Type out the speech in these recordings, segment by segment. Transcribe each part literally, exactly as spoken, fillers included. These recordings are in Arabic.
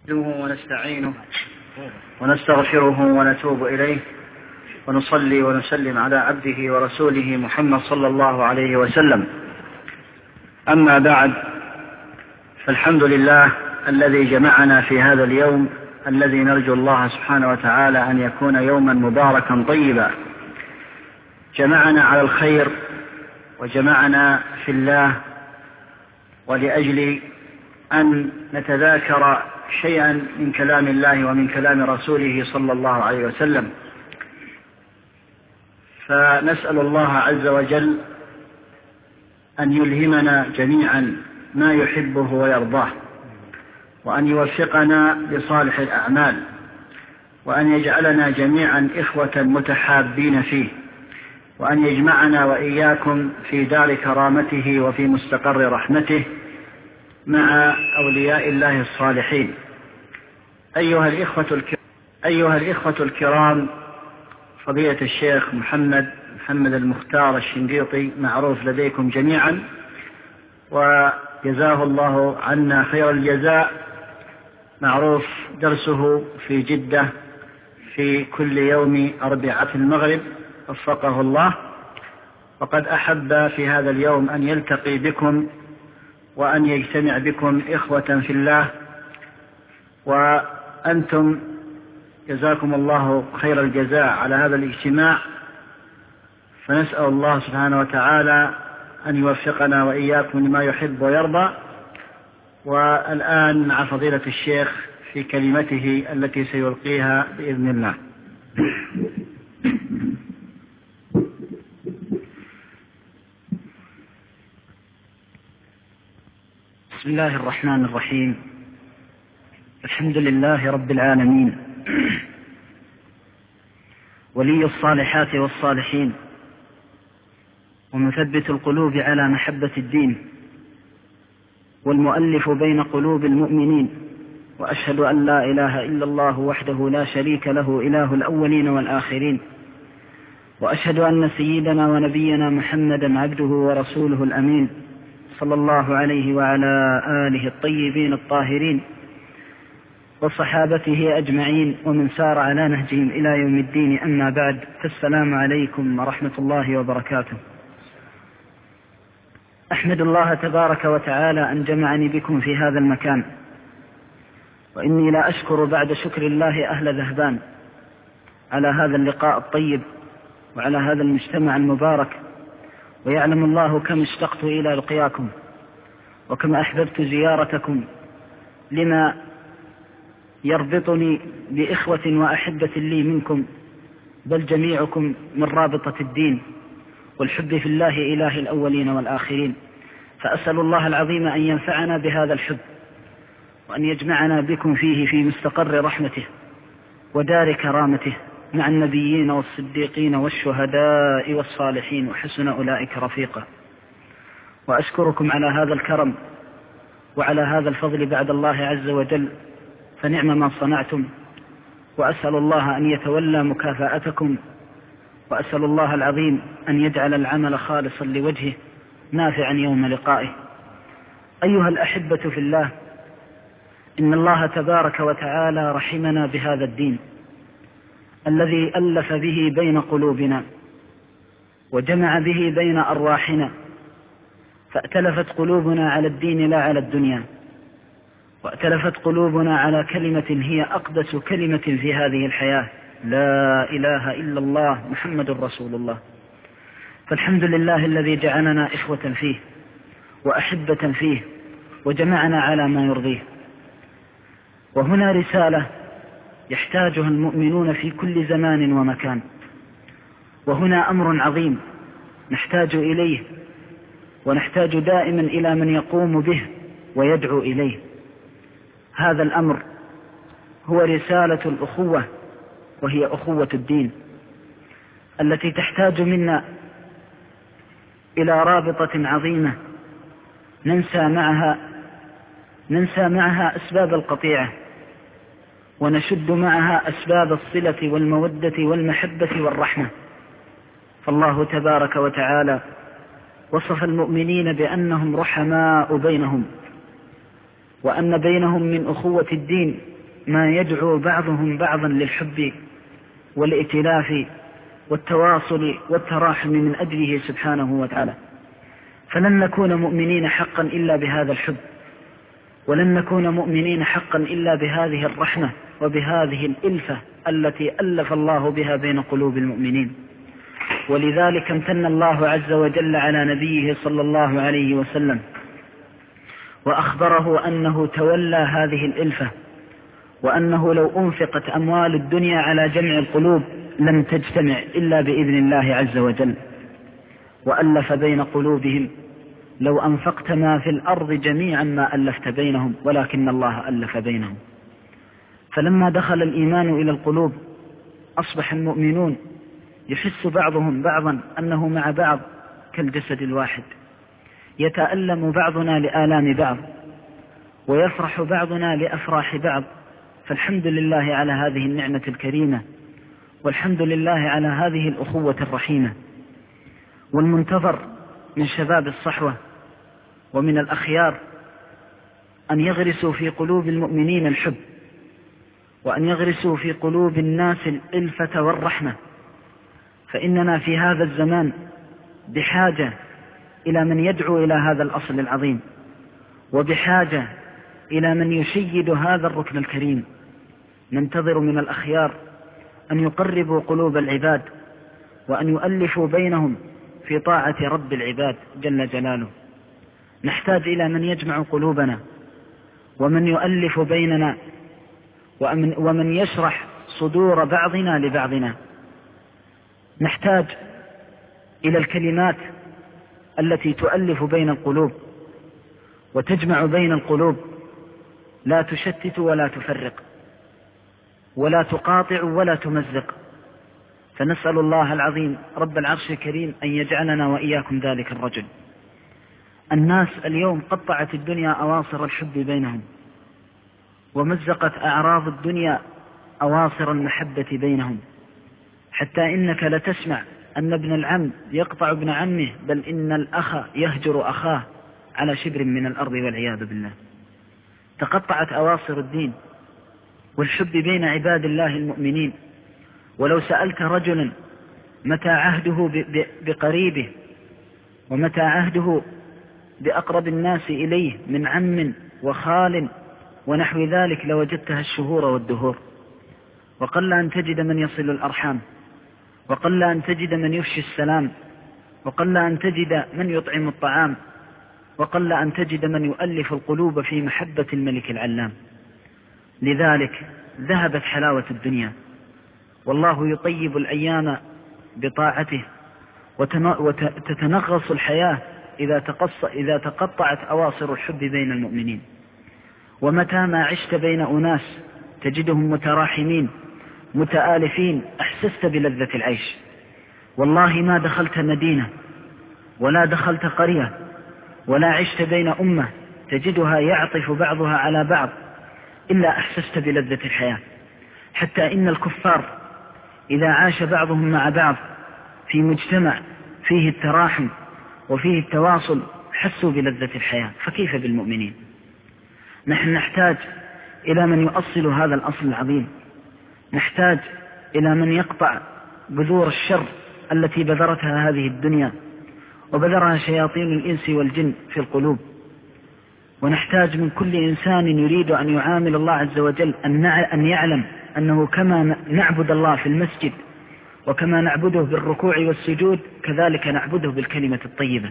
نحمده ونستعينه ونستغفره ونتوب إليه ونصلي ونسلم على عبده ورسوله محمد صلى الله عليه وسلم. أما بعد، فالحمد لله الذي جمعنا في هذا اليوم الذي نرجو الله سبحانه وتعالى أن يكون يوما مباركا طيبا، جمعنا على الخير وجمعنا في الله ولأجل أن نتذاكر شيئا من كلام الله ومن كلام رسوله صلى الله عليه وسلم. فنسأل الله عز وجل أن يلهمنا جميعا ما يحبه ويرضاه، وأن يوفقنا لصالح الأعمال، وأن يجعلنا جميعا إخوة متحابين فيه، وأن يجمعنا وإياكم في دار كرامته وفي مستقر رحمته مع أولياء الله الصالحين. أيها الإخوة الكرام, أيها الإخوة الكرام فضيلة الشيخ محمد محمد المختار الشنقيطي معروف لديكم جميعا، وجزاه الله عنا خير الجزاء، معروف درسه في جدة في كل يوم أربعة المغرب، وفقه الله، وقد أحب في هذا اليوم أن يلتقي بكم وأن يجتمع بكم إخوة في الله، وأنتم جزاكم الله خير الجزاء على هذا الاجتماع. فنسأل الله سبحانه وتعالى أن يوفقنا وإياكم لما يحب ويرضى. والآن مع فضيلة الشيخ في كلمته التي سيلقيها بإذن الله. بسم الله الرحمن الرحيم. الحمد لله رب العالمين، ولي الصالحات والصالحين، ومثبت القلوب على محبة الدين، والمؤلف بين قلوب المؤمنين، وأشهد أن لا إله إلا الله وحده لا شريك له إله الأولين والآخرين، وأشهد أن سيدنا ونبينا محمدا عبده ورسوله الأمين صلى الله عليه وعلى آله الطيبين الطاهرين وصحابته أجمعين ومن سار على نهجهم إلى يوم الدين. أما بعد، فالسلام عليكم ورحمة الله وبركاته. أحمد الله تبارك وتعالى أن جمعني بكم في هذا المكان، وإني لا أشكر بعد شكر الله أهل ذهبان على هذا اللقاء الطيب وعلى هذا المجتمع المبارك، ويعلم الله كم اشتقت إلى لقياكم وكم أحببت زيارتكم، لما يربطني بإخوة وأحبة لي منكم، بل جميعكم من رابطة الدين والحب في الله إله الأولين والآخرين. فأسأل الله العظيم أن ينفعنا بهذا الحب، وأن يجمعنا بكم فيه في مستقر رحمته ودار كرامته مع النبيين والصديقين والشهداء والصالحين، وحسن أولئك رفيقا. وأشكركم على هذا الكرم وعلى هذا الفضل بعد الله عز وجل، فنعم ما صنعتم، وأسأل الله أن يتولى مكافأتكم، وأسأل الله العظيم أن يجعل العمل خالصا لوجهه نافعا يوم لقائه. أيها الأحبة في الله، إن الله تبارك وتعالى رحمنا بهذا الدين الذي ألف به بين قلوبنا وجمع به بين أرواحنا، فأتلفت قلوبنا على الدين لا على الدنيا، وأتلفت قلوبنا على كلمة هي أقدس كلمة في هذه الحياة، لا إله إلا الله محمد رسول الله. فالحمد لله الذي جعلنا إخوة فيه وأحبة فيه وجمعنا على ما يرضيه. وهنا رسالة يحتاجها المؤمنون في كل زمان ومكان، وهنا أمر عظيم نحتاج إليه، ونحتاج دائما إلى من يقوم به ويدعو إليه. هذا الأمر هو رسالة الأخوة، وهي أخوة الدين التي تحتاج منا إلى رابطة عظيمة ننسى معها ننسى معها أسباب القطيعة، ونشد معها أسباب الصلة والمودة والمحبة والرحمة. فالله تبارك وتعالى وصف المؤمنين بأنهم رحماء بينهم، وأن بينهم من أخوة الدين ما يدعو بعضهم بعضا للحب والائتلاف والتواصل والتراحم من أجله سبحانه وتعالى. فلن نكون مؤمنين حقا إلا بهذا الحب، ولن نكون مؤمنين حقا إلا بهذه الرحمة وبهذه الإلفة التي ألف الله بها بين قلوب المؤمنين. ولذلك امتن الله عز وجل على نبيه صلى الله عليه وسلم وأخبره أنه تولى هذه الإلفة، وأنه لو أنفقت أموال الدنيا على جمع القلوب لم تجتمع إلا بإذن الله عز وجل، وألف بين قلوبهم. لو أنفقت ما في الأرض جميعا ما ألفت بينهم ولكن الله ألف بينهم. فلما دخل الإيمان إلى القلوب أصبح المؤمنون يحس بعضهم بعضا أنه مع بعض كالجسد الواحد، يتألم بعضنا لآلام بعض، ويفرح بعضنا لأفراح بعض. فالحمد لله على هذه النعمة الكريمة، والحمد لله على هذه الأخوة الرحيمة. والمنتظر من شباب الصحوة ومن الأخيار أن يغرسوا في قلوب المؤمنين الحب، وأن يغرسوا في قلوب الناس الإلفة والرحمة. فإننا في هذا الزمان بحاجة إلى من يدعو إلى هذا الأصل العظيم، وبحاجة إلى من يشيد هذا الركن الكريم. ننتظر من الأخيار أن يقربوا قلوب العباد، وأن يؤلفوا بينهم في طاعة رب العباد جل جلاله. نحتاج إلى من يجمع قلوبنا، ومن يؤلف بيننا، ومن يشرح صدور بعضنا لبعضنا. نحتاج إلى الكلمات التي تؤلف بين القلوب وتجمع بين القلوب، لا تشتت ولا تفرق ولا تقاطع ولا تمزق. فنسأل الله العظيم رب العرش الكريم أن يجعلنا وإياكم ذلك الرجل. الناس اليوم قطعت الدنيا أواصر الحب بينهم، ومزقت أعراض الدنيا أواصر المحبة بينهم، حتى إنك لتسمع أن ابن العم يقطع ابن عمه، بل إن الأخ يهجر أخاه على شبر من الأرض والعياذ بالله. تقطعت أواصر الدين والحب بين عباد الله المؤمنين. ولو سألت رجلا متى عهده بقريبه ومتى عهده بأقرب الناس إليه من عم وخال ونحو ذلك لوجدتها الشهور والدهور. وقل أن تجد من يصل الأرحام، وقل أن تجد من يفشي السلام، وقل أن تجد من يطعم الطعام، وقل أن تجد من يؤلف القلوب في محبة الملك العلام. لذلك ذهبت حلاوة الدنيا، والله يطيب الأيام بطاعته، وتتنغص الحياة إذا, إذا تقطعت أواصر الحب بين المؤمنين. ومتى ما عشت بين أناس تجدهم متراحمين متآلفين أحسست بلذة العيش. والله ما دخلت مدينة ولا دخلت قرية ولا عشت بين أمة تجدها يعطف بعضها على بعض إلا أحسست بلذة الحياة. حتى إن الكفار إذا عاش بعضهم مع بعض في مجتمع فيه التراحم وفيه التواصل حسوا بلذة الحياة، فكيف بالمؤمنين؟ نحن نحتاج إلى من يؤصل هذا الأصل العظيم، نحتاج إلى من يقطع بذور الشر التي بذرتها هذه الدنيا وبذرها شياطين الإنس والجن في القلوب. ونحتاج من كل إنسان يريد أن يعامل الله عز وجل أن يعلم أنه كما نعبد الله في المسجد وكما نعبده بالركوع والسجود كذلك نعبده بالكلمة الطيبة.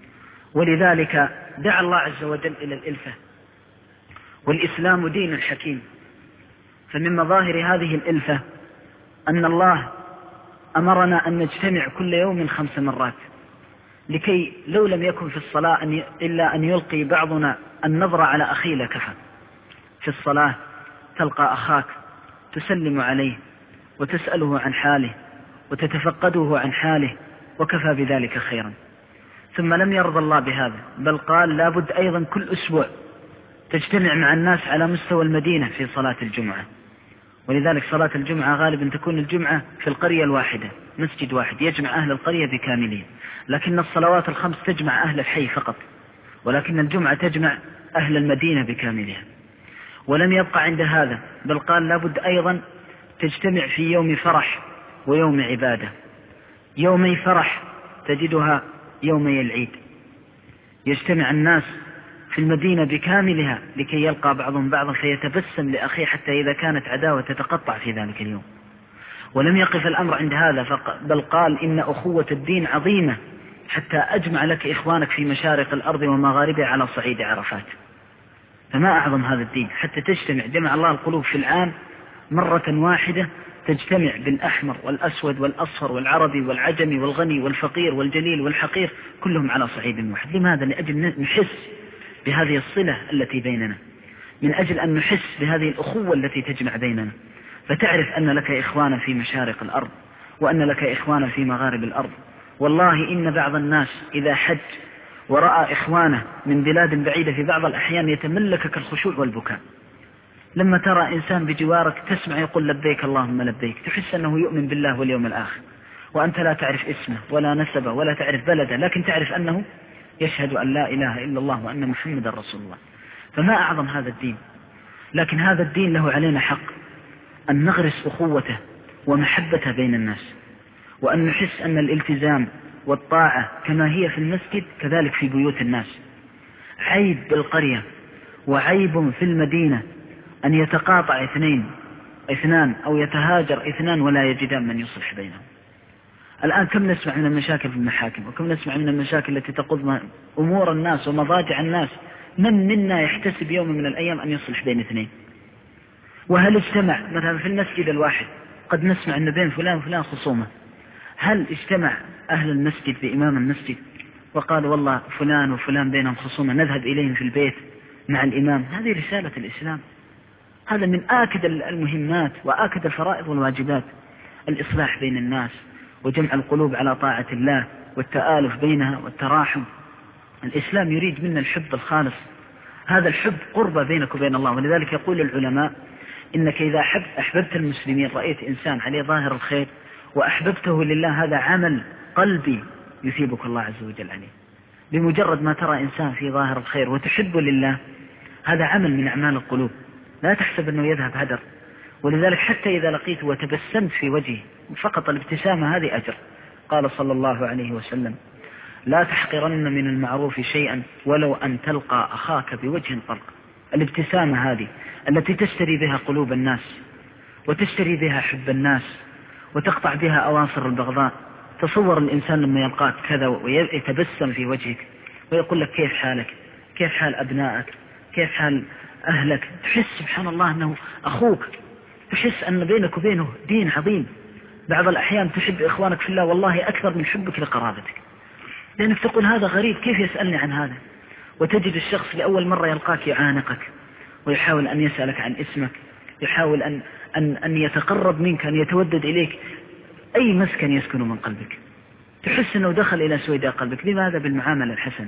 ولذلك دعا الله عز وجل إلى الإلفة، والإسلام دين الحكيم. فمن مظاهر هذه الإلفة أن الله أمرنا أن نجتمع كل يوم خمس مرات، لكي لو لم يكن في الصلاة أن إلا أن يلقي بعضنا النظر على أخيه لكفى. في الصلاة تلقى أخاك تسلم عليه وتسأله عن حاله وتتفقده عن حاله وكفى بذلك خيرا. ثم لم يرضى الله بهذا، بل قال لابد أيضا كل أسبوع تجتمع مع الناس على مستوى المدينة في صلاة الجمعة. ولذلك صلاة الجمعة غالبا تكون الجمعة في القرية الواحدة، مسجد واحد يجمع أهل القرية بكاملهم، لكن الصلوات الخمس تجمع أهل الحي فقط، ولكن الجمعة تجمع أهل المدينة بكاملها. ولم يبقى عند هذا، بل قال لابد أيضا تجتمع في يوم فرح ويوم عبادة. يومي فرح تجدها يومي العيد، يجتمع الناس في المدينة بكاملها لكي يلقى بعضهم بعضا فيتبسم لأخيه حتى إذا كانت عداوة تتقطع في ذلك اليوم. ولم يقف الأمر عند هذا، بل قال إن أخوة الدين عظيمة حتى أجمع لك إخوانك في مشارق الأرض ومغاربها على صعيد عرفات. فما أعظم هذا الدين حتى تجتمع، جمع الله القلوب في العام مرة واحدة، تجتمع بالأحمر والأسود والأصفر والعربي والعجمي والغني والفقير والجليل والحقير كلهم على صعيد واحد. لماذا؟ لأجل نحس بهذه الصلة التي بيننا، من أجل أن نحس بهذه الأخوة التي تجمع بيننا، فتعرف أن لك إخوانا في مشارق الأرض وأن لك إخوانا في مغارب الأرض. والله إن بعض الناس إذا حج ورأى إخوانه من بلاد بعيدة في بعض الأحيان يتملكك الخشوع والبكاء. لما ترى إنسان بجوارك تسمع يقول لبيك اللهم لبيك، تحس أنه يؤمن بالله واليوم الآخر، وأنت لا تعرف اسمه ولا نسبه ولا تعرف بلده، لكن تعرف أنه يشهد أن لا إله إلا الله وأن محمد رسول الله. فما أعظم هذا الدين. لكن هذا الدين له علينا حق أن نغرس أخوته ومحبته بين الناس، وأن نحس أن الالتزام والطاعة كما هي في المسجد كذلك في بيوت الناس. عيب بالقرية وعيب في المدينة أن يتقاطع اثنين اثنان أو يتهاجر اثنان ولا يجدان من يصلح بينهم. الآن كم نسمع من المشاكل في المحاكم، وكم نسمع من المشاكل التي تقود أمور الناس ومضاجع الناس. من منا يحتسب يوم من الأيام أن يصلح بين اثنين؟ وهل اجتمع مثلا في المسجد الواحد، قد نسمع أن بين فلان وفلان خصومة، هل اجتمع أهل المسجد بإمام المسجد وقالوا والله فلان وفلان بينهم خصومة نذهب إليهم في البيت مع الإمام؟ هذه رسالة الإسلام. هذا من آكد المهمات وآكد الفرائض والواجبات، الإصلاح بين الناس وجمع القلوب على طاعة الله والتآلف بينها والتراحم. الإسلام يريد منا الحب الخالص، هذا الحب قربة بينك وبين الله. ولذلك يقول العلماء إنك إذا أحب أحببت المسلمين، رأيت إنسان عليه ظاهر الخير وأحببته لله، هذا عمل قلبي يثيبك الله عز وجل عليه. بمجرد ما ترى إنسان في ظاهر الخير وتحبه لله، هذا عمل من أعمال القلوب، لا تحسب أنه يذهب هدر. ولذلك حتى إذا لقيته وتبسمت في وجهه، فقط الابتسامة هذه أجر. قال صلى الله عليه وسلم: لا تحقرن من المعروف شيئا ولو أن تلقى أخاك بوجه طلق. الابتسامة هذه التي تشتري بها قلوب الناس وتشتري بها حب الناس وتقطع بها أواصر البغضاء. تصور الإنسان لما يلقاك كذا ويتبسم في وجهك ويقول لك كيف حالك، كيف حال أبنائك، كيف حال أهلك، تحس سبحان الله أنه أخوك، تحس أن بينك وبينه دين عظيم. بعض الأحيان تحب إخوانك في الله والله أكثر من حبك لقرابتك، لأنك تقول هذا غريب كيف يسألني عن هذا. وتجد الشخص لأول مرة يلقاك يعانقك ويحاول أن يسألك عن اسمك، يحاول أن, أن, أن يتقرب منك، أن يتودد إليك، أي مسكن يسكن من قلبك، تحس أنه دخل إلى سويداء قلبك. لماذا؟ بالمعاملة الحسنة.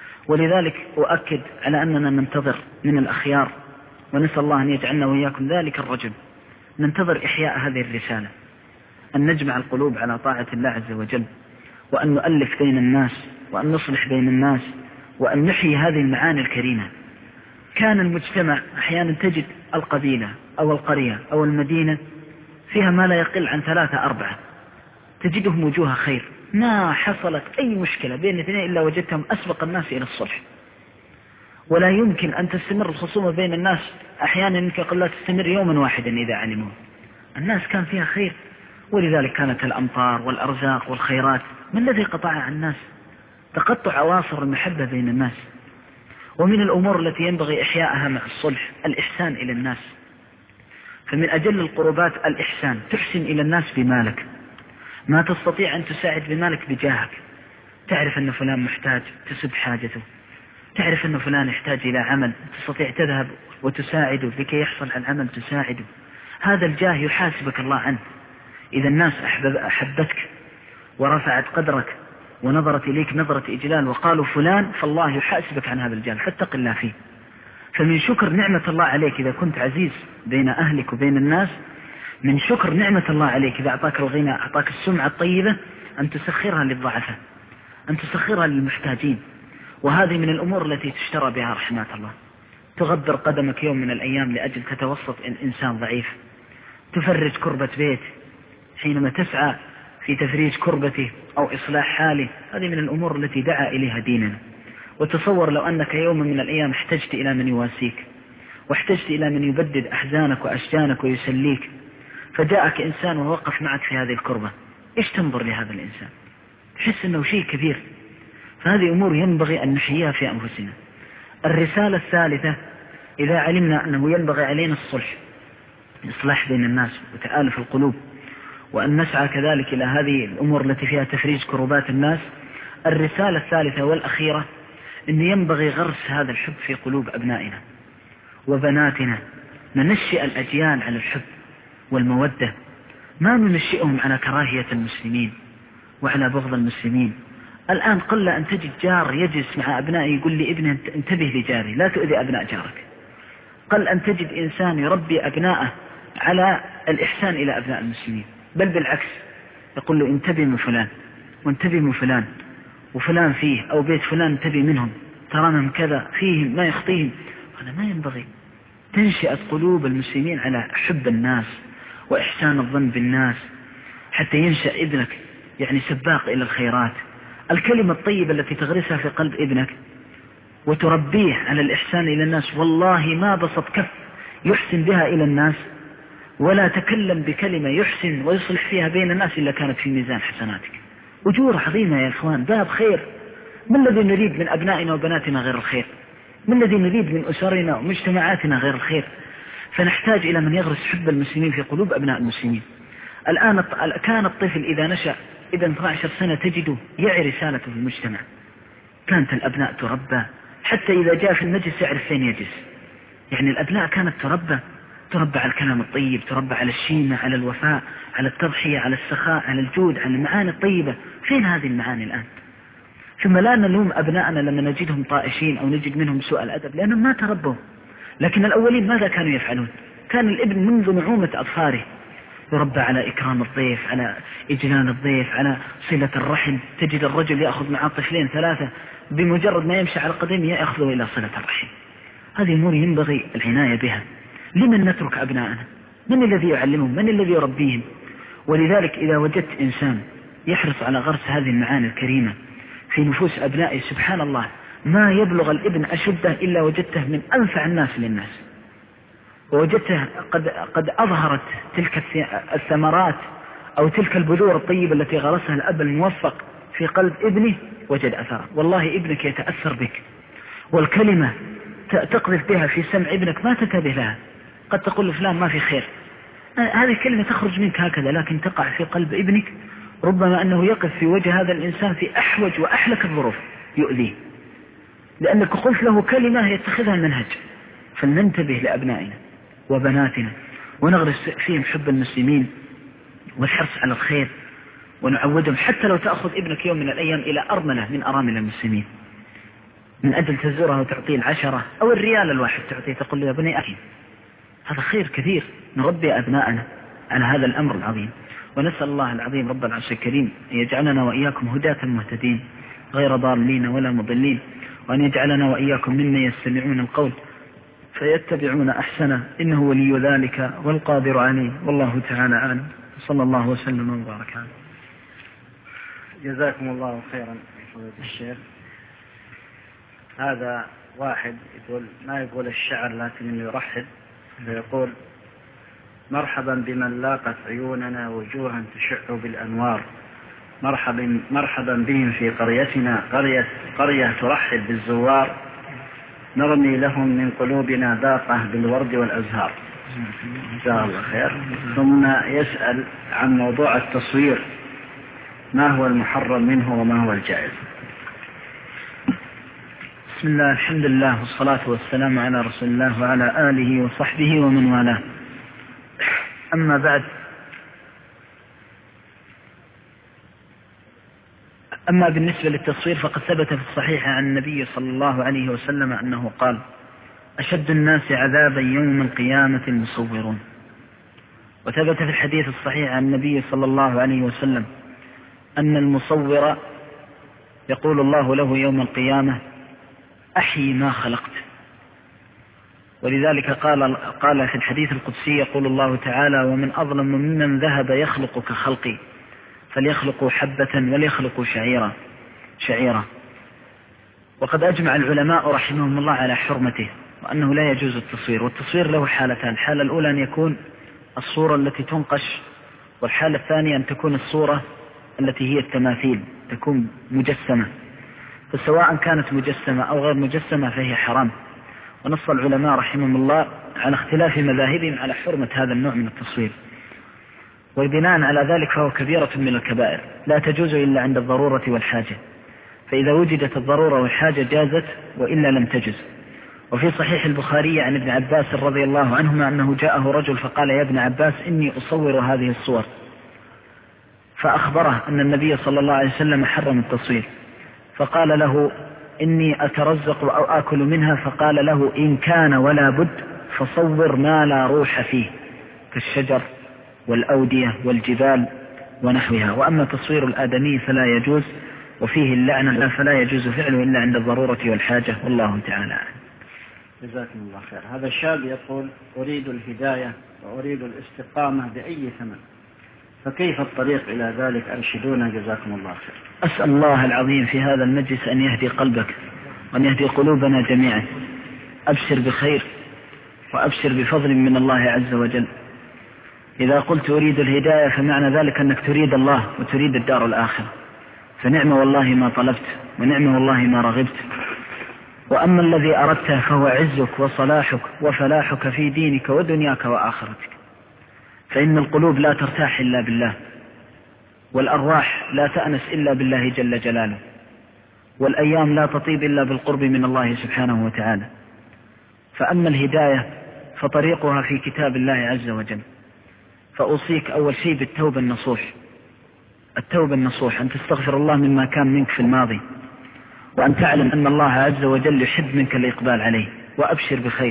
ولذلك أؤكد على أننا ننتظر من الأخيار، ونسأل الله أن يجعلنا وإياكم ذلك الرجل، ننتظر إحياء هذه الرسالة، أن نجمع القلوب على طاعة الله عز وجل، وأن نؤلف بين الناس، وأن نصلح بين الناس، وأن نحيي هذه المعاني الكريمة. كان المجتمع أحيانا تجد القبيلة أو القرية أو المدينة فيها ما لا يقل عن ثلاثة أربعة، تجدهم وجوه خير، ما حصلت أي مشكلة بين اثنين إلا وجدتهم أسبق الناس إلى الصلح. ولا يمكن أن تستمر الخصومة بين الناس، أحيانا يمكن قد لا تستمر يوما واحدا إذا علموا. الناس كان فيها خير، ولذلك كانت الأمطار والأرزاق والخيرات. ما الذي قطعها عن الناس؟ تقطع أواصر المحبة بين الناس. ومن الأمور التي ينبغي إحياءها مع الصلح الإحسان إلى الناس. فمن أجل القربات الإحسان، تحسن إلى الناس بمالك، ما تستطيع أن تساعد بمالك بجاهك. تعرف أن فلان محتاج تسد حاجته، تعرف أن فلان يحتاج إلى عمل، تستطيع تذهب وتساعده لكي يحصل على العمل، تساعده. هذا الجاه يحاسبك الله عنه. إذا الناس أحبب أحبتك ورفعت قدرك ونظرت إليك نظرة إجلال وقالوا فلان، فالله يحاسبك عن هذا الجاه، فاتق الله فيه. فمن شكر نعمة الله عليك إذا كنت عزيز بين أهلك وبين الناس، من شكر نعمة الله عليك إذا أعطاك الغنى، أعطاك السمعة الطيبة، أن تسخرها للضعفاء، أن تسخرها للمحتاجين. وهذه من الأمور التي تشترى بها رحمات الله. تغبر قدمك يوم من الأيام لأجل تتوسط إنسان ضعيف، تفرج كربة بيت حينما تسعى في تفريج كربته أو إصلاح حاله. هذه من الأمور التي دعا إليها ديننا. وتصور لو أنك يوم من الأيام احتجت إلى من يواسيك، واحتجت إلى من يبدد أحزانك وأشجانك ويسليك، فجاءك إنسان ووقف معك في هذه الكربة، إيش تنظر لهذا الإنسان؟ تحس أنه شيء كبير. فهذه أمور ينبغي أن نحييها في أنفسنا. الرسالة الثالثة، إذا علمنا أنه ينبغي علينا الصلح، الإصلاح بين الناس وتآلف القلوب، وأن نسعى كذلك إلى هذه الأمور التي فيها تفريج كربات الناس، الرسالة الثالثة والأخيرة أن ينبغي غرس هذا الحب في قلوب أبنائنا وبناتنا. ننشئ الأجيال على الحب والمودة، ما ننشئهم على كراهية المسلمين وعلى بغض المسلمين. الآن قل أن تجد جار يجلس مع أبنائه يقول لي ابنه انتبه لجاري، لا تؤذي أبناء جارك. قل أن تجد إنسان يربي أبنائه على الإحسان إلى أبناء المسلمين، بل بالعكس يقول له انتبه من فلان وانتبه من فلان وفلان فيه، أو بيت فلان انتبه منهم تراهم كذا فيهم ما يخطيهم. هذا ما ينبغي. تنشئت قلوب المسلمين على حب الناس وإحسان الظن بالناس، حتى ينشأ ابنك يعني سباق إلى الخيرات. الكلمة الطيبة التي تغرسها في قلب ابنك وتربيه على الإحسان إلى الناس، والله ما بسط كف يحسن بها إلى الناس ولا تكلم بكلمة يحسن ويصلح فيها بين الناس إلا كانت في ميزان حسناتك. أجور عظيمة يا إخوان، باب خير. من الذي نريد من أبنائنا وبناتنا غير الخير؟ من الذي نريد من أسرنا ومجتمعاتنا غير الخير؟ فنحتاج إلى من يغرس حب المسلمين في قلوب أبناء المسلمين. الآن كان الطفل إذا نشأ إذا اثنتي عشرة سنة تجده يعي رسالته في المجتمع. كانت الأبناء تربى حتى إذا جاء في المجلس يعرف فين يجلس. يعني الأبناء كانت تربى تربى على الكلام الطيب، تربى على الشيمة، على الوفاء، على التضحية، على السخاء، على الجود، على المعاني الطيبة. فين هذه المعاني الآن؟ ثم لا نلوم أبناءنا لما نجدهم طائشين أو نجد منهم سوء الأدب، لأنهم ما تربوا. لكن الأولين ماذا كانوا يفعلون؟ كان الابن منذ نعومة أظفاره يربى على إكرام الضيف، على إجلال الضيف، على صلة الرحم. تجد الرجل يأخذ معه طفلين ثلاثة، بمجرد ما يمشي على قدمه يأخذه إلى صلة الرحم. هذه أمور ينبغي العناية بها. لمن نترك أبناءنا؟ من الذي يعلمهم؟ من الذي يربيهم؟ ولذلك إذا وجدت إنسان يحرص على غرس هذه المعاني الكريمة في نفوس أبنائه، سبحان الله ما يبلغ الابن أشده إلا وجدته من أنفع الناس للناس، ووجدته قد, قد أظهرت تلك الثمرات أو تلك البذور الطيبة التي غرسها الأب الموفق في قلب ابنه، وجد أثره. والله ابنك يتأثر بك، والكلمة تقذف بها في سمع ابنك ما تنتبه لها. قد تقول فلان ما في خير، هذه الكلمة تخرج منك هكذا، لكن تقع في قلب ابنك ربما أنه يقف في وجه هذا الإنسان في أحوج وأحلك الظروف يؤذيه، لأنك قلت له كلمة يتخذها منهج. فلننتبه لأبنائنا وبناتنا ونغرس فيهم حب المسلمين والحرص على الخير، ونعودهم. حتى لو تأخذ ابنك يوم من الأيام إلى أرملة من أرامل المسلمين من أجل تزورها وتعطيه العشرة أو الريال الواحد تعطيه، تقول له يا بني أخي، هذا خير كثير. نربي أبناءنا على هذا الأمر العظيم. ونسأل الله العظيم رب العرش الكريم أن يجعلنا وإياكم هداة مهتدين غير ضالين ولا مضلين، وأن يجعلنا وإياكم ممن يستمعون القول فيتبعون أحسنه، إنه ولي ذلك والقادر عليه، والله تعالى أعلم. صلى الله وسلم وبارك عليه. جزاكم الله خيرا فضيلة الشيخ. هذا واحد يقول ما يقول الشعر لكن إنه يرحب فيقول: مرحبا بمن لاقت عيوننا وجوها تشع بالأنوار، مرحبا مرحبا بهم في قريتنا، قرية قرية ترحب بالزوار، نرمي لهم من قلوبنا باقة بالورد والأزهار. جزاه الله خير. ثم يسأل عن موضوع التصوير، ما هو المحرم منه وما هو الجائز؟ بسم الله، الحمد لله والصلاة والسلام على رسول الله وعلى آله وصحبه ومن والاه. أما بعد، أما بالنسبة للتصوير فقد ثبت في الصحيح عن النبي صلى الله عليه وسلم أنه قال: أشد الناس عذابا يوم القيامة المصورون. وثبت في الحديث الصحيح عن النبي صلى الله عليه وسلم أن المصور يقول الله له يوم القيامة: أحيي ما خلقت. ولذلك قال, قال في الحديث القدسي يقول الله تعالى: ومن أظلم ممن ذهب يخلق كخلقي فليخلقوا حبة وليخلقوا شعيرا شعيرا وقد أجمع العلماء رحمهم الله على حرمته، وأنه لا يجوز التصوير. والتصوير له حالتان: الحالة الأولى أن يكون الصورة التي تنقش، والحالة الثانية أن تكون الصورة التي هي التماثيل تكون مجسمة، فسواء كانت مجسمة أو غير مجسمة فهي حرام. ونص العلماء رحمهم الله على اختلاف مذاهبهم على حرمة هذا النوع من التصوير، وبناء على ذلك فهو كبيرة من الكبائر لا تجوز إلا عند الضرورة والحاجة، فإذا وجدت الضرورة والحاجة جازت وإلا لم تجز. وفي صحيح البخاري عن ابن عباس رضي الله عنهما أنه جاءه رجل فقال: يا ابن عباس إني أصور هذه الصور، فأخبره أن النبي صلى الله عليه وسلم حرم التصوير، فقال له: إني أترزق أو آكل منها، فقال له: إن كان ولا بد فصور ما لا روح فيه كالشجر والأودية والجبال ونحوها، وأما تصوير الآدمي فلا يجوز، وفيه اللعنة فلا يجوز فعله إلا عند الضرورة والحاجة، والله تعالى أعلم. جزاكم الله خير. هذا الشاب يقول: أريد الهداية وأريد الاستقامة بأي ثمن، فكيف الطريق إلى ذلك؟ أرشدونا جزاكم الله خير. أسأل الله العظيم في هذا المجلس أن يهدي قلبك وأن يهدي قلوبنا جميعا. أبشر بخير وأبشر بفضل من الله عز وجل. إذا قلت أريد الهداية فمعنى ذلك أنك تريد الله وتريد الدار الآخرة، فنعم والله ما طلبت ونعم والله ما رغبت. وأما الذي أردته فهو عزك وصلاحك وفلاحك في دينك ودنياك وآخرتك، فإن القلوب لا ترتاح إلا بالله، والأرواح لا تأنس إلا بالله جل جلاله، والأيام لا تطيب إلا بالقرب من الله سبحانه وتعالى. فأما الهداية فطريقها في كتاب الله عز وجل. فأوصيك أول شيء بالتوبة النصوح، التوبة النصوح، أن تستغفر الله مما كان منك في الماضي، وأن تعلم أن الله عز وجل يحب منك الإقبال عليه، وأبشر بخير،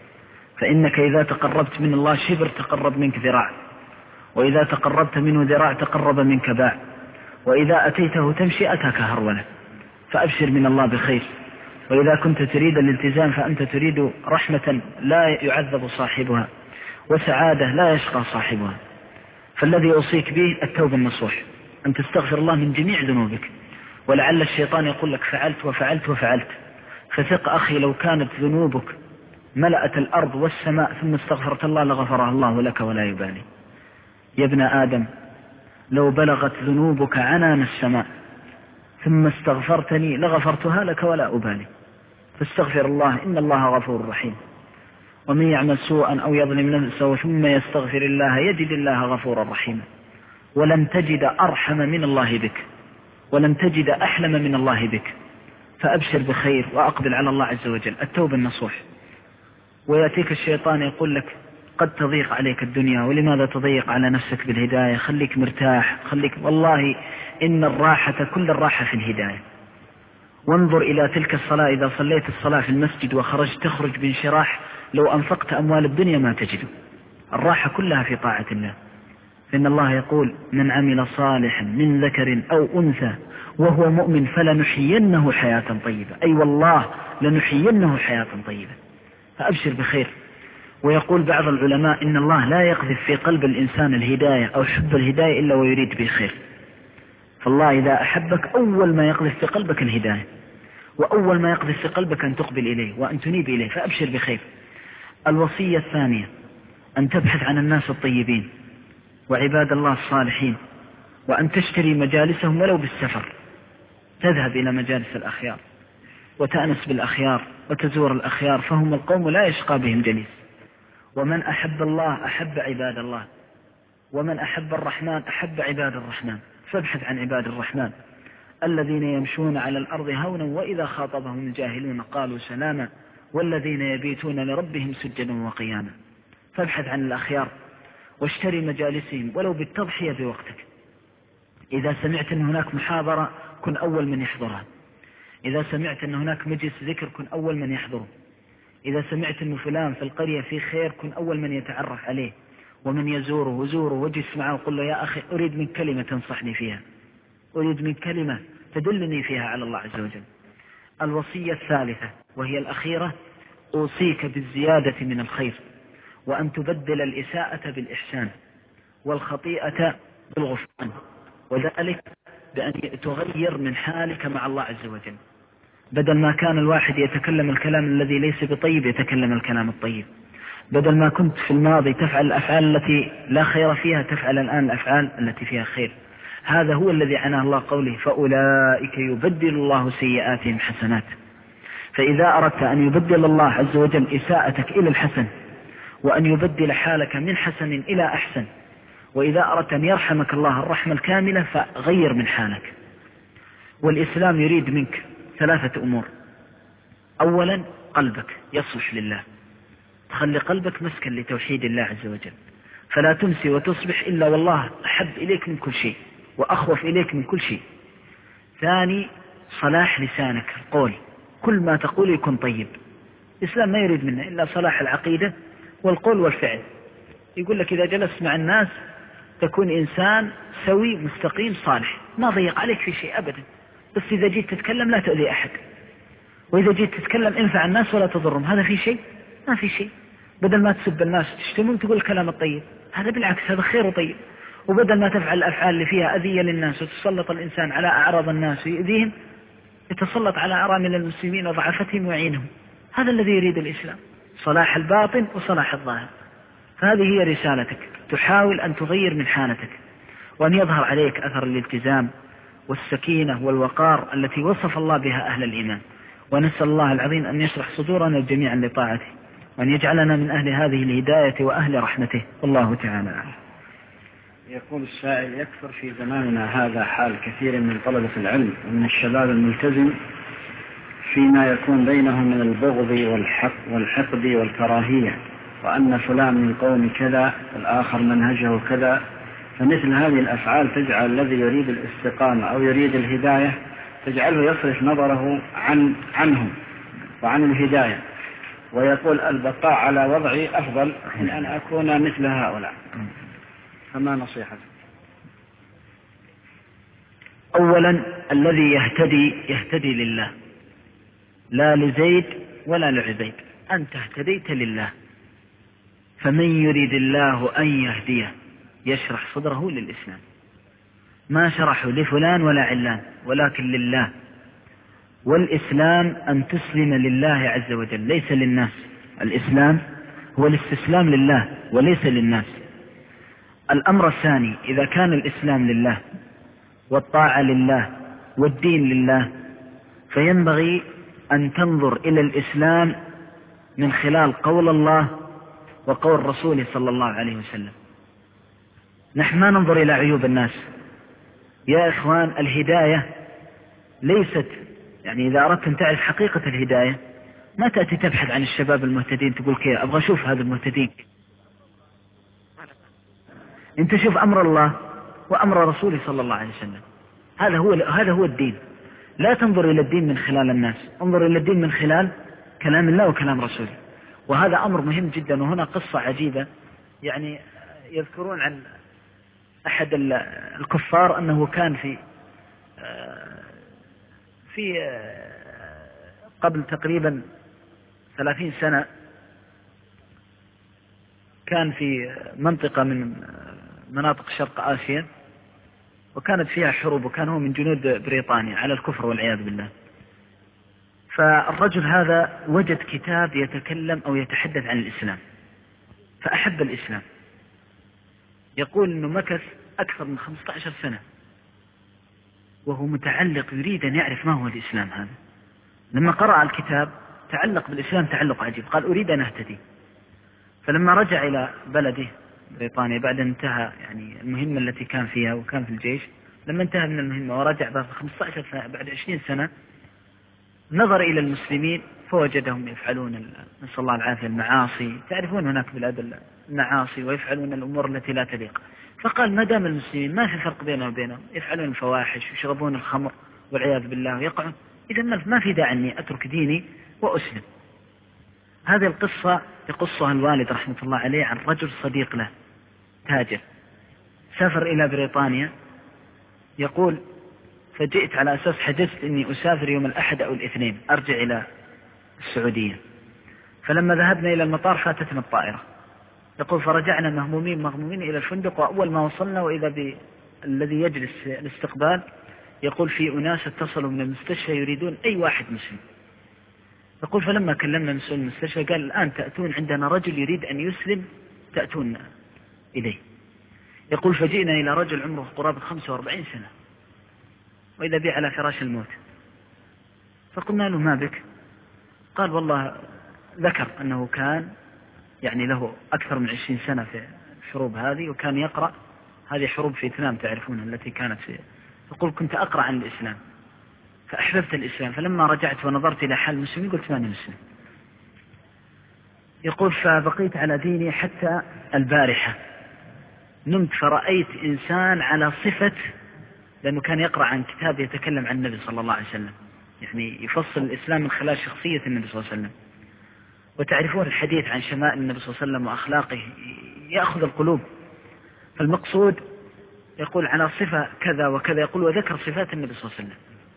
فإنك إذا تقربت من الله شبر تقرب منك ذراع، وإذا تقربت منه ذراع تقرب منك باع، وإذا أتيته تمشي أتاك هرولة، فأبشر من الله بخير. وإذا كنت تريد الالتزام فأنت تريد رحمة لا يعذب صاحبها، وسعادة لا يشقى صاحبها. فالذي أوصيك به التوبة النصوح، أن تستغفر الله من جميع ذنوبك، ولعل الشيطان يقول لك فعلت وفعلت وفعلت، فثق أخي لو كانت ذنوبك ملأت الأرض والسماء ثم استغفرت الله لغفرها الله لك ولا يبالي. يا ابن آدم لو بلغت ذنوبك عنان السماء ثم استغفرتني لغفرتها لك ولا أبالي. فاستغفر الله إن الله غفور رحيم. ومن يعمل سوءا أو يظلم نفسه ثم يستغفر الله يجد الله غفورا رحيما. ولن تجد أرحم من الله بك، ولن تجد أحلم من الله بك. فأبشر بخير وأقبل على الله عز وجل. التوبة النصوح. ويأتيك الشيطان يقول لك قد تضيق عليك الدنيا، ولماذا تضيق على نفسك بالهداية؟ خليك مرتاح، خليك. والله إن الراحة كل الراحة في الهداية. وانظر إلى تلك الصلاة، إذا صليت الصلاة في المسجد وخرجت تخرج بانشراح، لو أنفقت أموال الدنيا ما تجده. الراحة كلها في طاعة الله. فإن الله يقول من عمل صالحا من ذكر أو أنثى وهو مؤمن فلنحيينه حياة طيبة، أي والله لنحيينه حياة طيبة. فأبشر بخير. ويقول بعض العلماء إن الله لا يقذف في قلب الإنسان الهداية أو حب الهداية إلا ويريد به خير. فالله إذا أحبك أول ما يقذف في قلبك الهداية، وأول ما يقذف في قلبك أن تقبل إليه وأن تنيب إليه. فأبشر بخير. الوصية الثانية أن تبحث عن الناس الطيبين وعباد الله الصالحين، وأن تشتري مجالسهم ولو بالسفر، تذهب إلى مجالس الأخيار وتأنس بالأخيار وتزور الأخيار، فهم القوم لا يشقى بهم جليس. ومن أحب الله أحب عباد الله، ومن أحب الرحمن أحب عباد الرحمن. فابحث عن عباد الرحمن الذين يمشون على الأرض هونا وإذا خاطبهم الجاهلون قالوا سلاما، والذين يبيتون لربهم سجدا وقياما. فابحث عن الأخيار واشتري مجالسهم ولو بالتضحية بوقتك. إذا سمعت أن هناك محاضرة كن أول من يحضرها، إذا سمعت أن هناك مجلس ذكر كن أول من يحضره، إذا سمعت أن فلان في القرية في خير كن أول من يتعرف عليه ومن يزوره وزوره واجلس معه وقل له يا أخي أريد من كلمة تنصحني فيها، أريد من كلمة تدلني فيها على الله عز وجل. الوصية الثالثة وهي الأخيرة أوصيك بالزيادة من الخير، وأن تبدل الإساءة بالإحسان والخطيئة بالغفران، وذلك بأن تغير من حالك مع الله عز وجل. بدل ما كان الواحد يتكلم الكلام الذي ليس بطيب يتكلم الكلام الطيب، بدل ما كنت في الماضي تفعل الأفعال التي لا خير فيها تفعل الآن الأفعال التي فيها خير. هذا هو الذي عناه الله قوله فأولئك يبدل الله سيئاتهم حسنات. فإذا أردت أن يبدل الله عز وجل إساءتك إلى الحسن، وأن يبدل حالك من حسن إلى أحسن، وإذا أردت أن يرحمك الله الرحمة الكاملة فغير من حالك. والإسلام يريد منك ثلاثة أمور. أولا قلبك يصلح لله، تخلي قلبك مسكن لتوحيد الله عز وجل، فلا تمسي وتصبح إلا والله أحب إليك من كل شيء وأخوف إليك من كل شيء. ثاني صلاح لسانك، القول، كل ما تقول يكون طيب. الإسلام ما يريد منه إلا صلاح العقيدة والقول والفعل. يقول لك إذا جلست مع الناس تكون إنسان سوي مستقيم صالح، ما ضيق عليك في شيء أبدا، بس إذا جيت تتكلم لا تؤذي أحد، وإذا جيت تتكلم انفع الناس ولا تضرهم. هذا في شيء؟ ما في شيء. بدل ما تسب الناس تشتمهم تقول الكلام الطيب، هذا بالعكس هذا خير وطيب. وبدل ما تفعل الأفعال اللي فيها أذية للناس وتسلط الإنسان على أعراض الناس ويؤذيهم، يتسلط على أرامل المسلمين وضعفتهم ويعينهم. هذا الذي يريد الإسلام، صلاح الباطن وصلاح الظاهر. فهذه هي رسالتك، تحاول أن تغير من حالتك، وأن يظهر عليك أثر الالتزام والسكينة والوقار التي وصف الله بها أهل الإيمان. ونسأل الله العظيم أن يشرح صدورنا جميعا لطاعته، وأن يجعلنا من أهل هذه الهداية وأهل رحمته، والله تعالى أعلم. يقول السائل: يكثر في زماننا هذا حال كثير من طلبة العلم ومن الشباب الملتزم فيما يكون بينهم من البغض والحقد والكراهية، وأن فلان من قوم كذا والآخر منهجه كذا، فمثل هذه الأفعال تجعل الذي يريد الاستقامة أو يريد الهداية تجعله يصرف نظره عن عنهم وعن الهداية، ويقول البقاء على وضعي أفضل من أن أكون مثل هؤلاء، فما نصيحتك؟ أولا الذي يهتدي يهتدي لله، لا لزيد ولا لعبيد، أنت اهتديت لله. فمن يريد الله أن يهديه يشرح صدره للإسلام، ما شرحه لفلان ولا علان ولكن لله. والإسلام أن تسلم لله عز وجل ليس للناس. الإسلام هو الاستسلام لله وليس للناس. الأمر الثاني: إذا كان الإسلام لله والطاعة لله والدين لله، فينبغي أن تنظر إلى الإسلام من خلال قول الله وقول رسوله صلى الله عليه وسلم. نحن ما ننظر إلى عيوب الناس يا إخوان. الهداية ليست، يعني إذا أردت أن تعرف حقيقة الهداية ما تأتي تبحث عن الشباب المهتدين تقول كيف أبغى أشوف هذا المهتدين. أنت شوف أمر الله وأمر رسوله صلى الله عليه وسلم، هذا هو هذا هو الدين. لا تنظر إلى الدين من خلال الناس، انظر إلى الدين من خلال كلام الله وكلام رسوله. وهذا أمر مهم جدا. وهنا قصة عجيبة، يعني يذكرون عن أحد الكفار أنه كان في في قبل تقريبا ثلاثين سنة كان في منطقة من مناطق شرق آسيا، وكانت فيها حروب، وكان هو من جنود بريطانيا على الكفر والعياذ بالله. فالرجل هذا وجد كتاب يتكلم أو يتحدث عن الإسلام فأحب الإسلام. يقول أنه مكث أكثر من خمسة عشر سنة وهو متعلق يريد أن يعرف ما هو الإسلام هذا. لما قرأ الكتاب تعلق بالإسلام تعلق عجيب، قال أريد أن أهتدي. فلما رجع إلى بلده بريطانيا بعد انتهى يعني المهمة التي كان فيها وكان في الجيش، لما انتهى من المهمة ورجع بعد خمسة عشر سنة بعد عشرين سنة نظر إلى المسلمين فوجدهم يفعلون نسأل الله العافية المعاصي، تعرفون هناك بلاد المعاصي، ويفعلون الأمور التي لا تليق. فقال ما دام المسلمين ما في فرق بينهم وبينهم، يفعلون الفواحش ويشربون الخمر والعياذ بالله ويقعون، إذا ما في داعي أني أترك ديني وأسلم. هذه القصة يقصها الوالد رحمة الله عليه عن رجل صديق له تاجر سافر إلى بريطانيا. يقول فجئت على أساس حجزت أني أسافر يوم الأحد أو الاثنين أرجع إلى السعودية، فلما ذهبنا إلى المطار فاتتنا الطائرة. يقول فرجعنا مهمومين مغمومين إلى الفندق، وأول ما وصلنا وإذا بالذي يجلس الاستقبال يقول في أناس اتصلوا من المستشفى يريدون أي واحد مسلم. يقول فلما كلمنا مسؤول المستشفى قال الآن تأتون عندنا رجل يريد أن يسلم تأتون إليه. يقول فجئنا إلى رجل عمره قرابة خمسة وأربعين سنة وإذا بي على فراش الموت، فقلنا له ما بك؟ قال والله ذكر أنه كان يعني له أكثر من عشرين سنة في الحروب هذه، وكان يقرأ هذه حروب فيتنام تعرفونها التي كانت في. يقول كنت أقرأ عن الإسلام فأحببت الإسلام، فلما رجعت ونظرت إلى حال المسلمين قلت ماني مسلم. يقول فبقيت على ديني حتى البارحة نمت فرأيت إنسان على صفة، لأنه كان يقرأ عن كتاب يتكلم عن النبي صلى الله عليه وسلم، يعني يفصل الإسلام من خلال شخصية النبي صلى الله عليه وسلم. وتعرفون الحديث عن شمائل النبي صلى الله عليه وسلم وأخلاقه يأخذ القلوب. فالمقصود يقول على صفة كذا وكذا، يقول وذكر صفات النبي صلى الله عليه وسلم.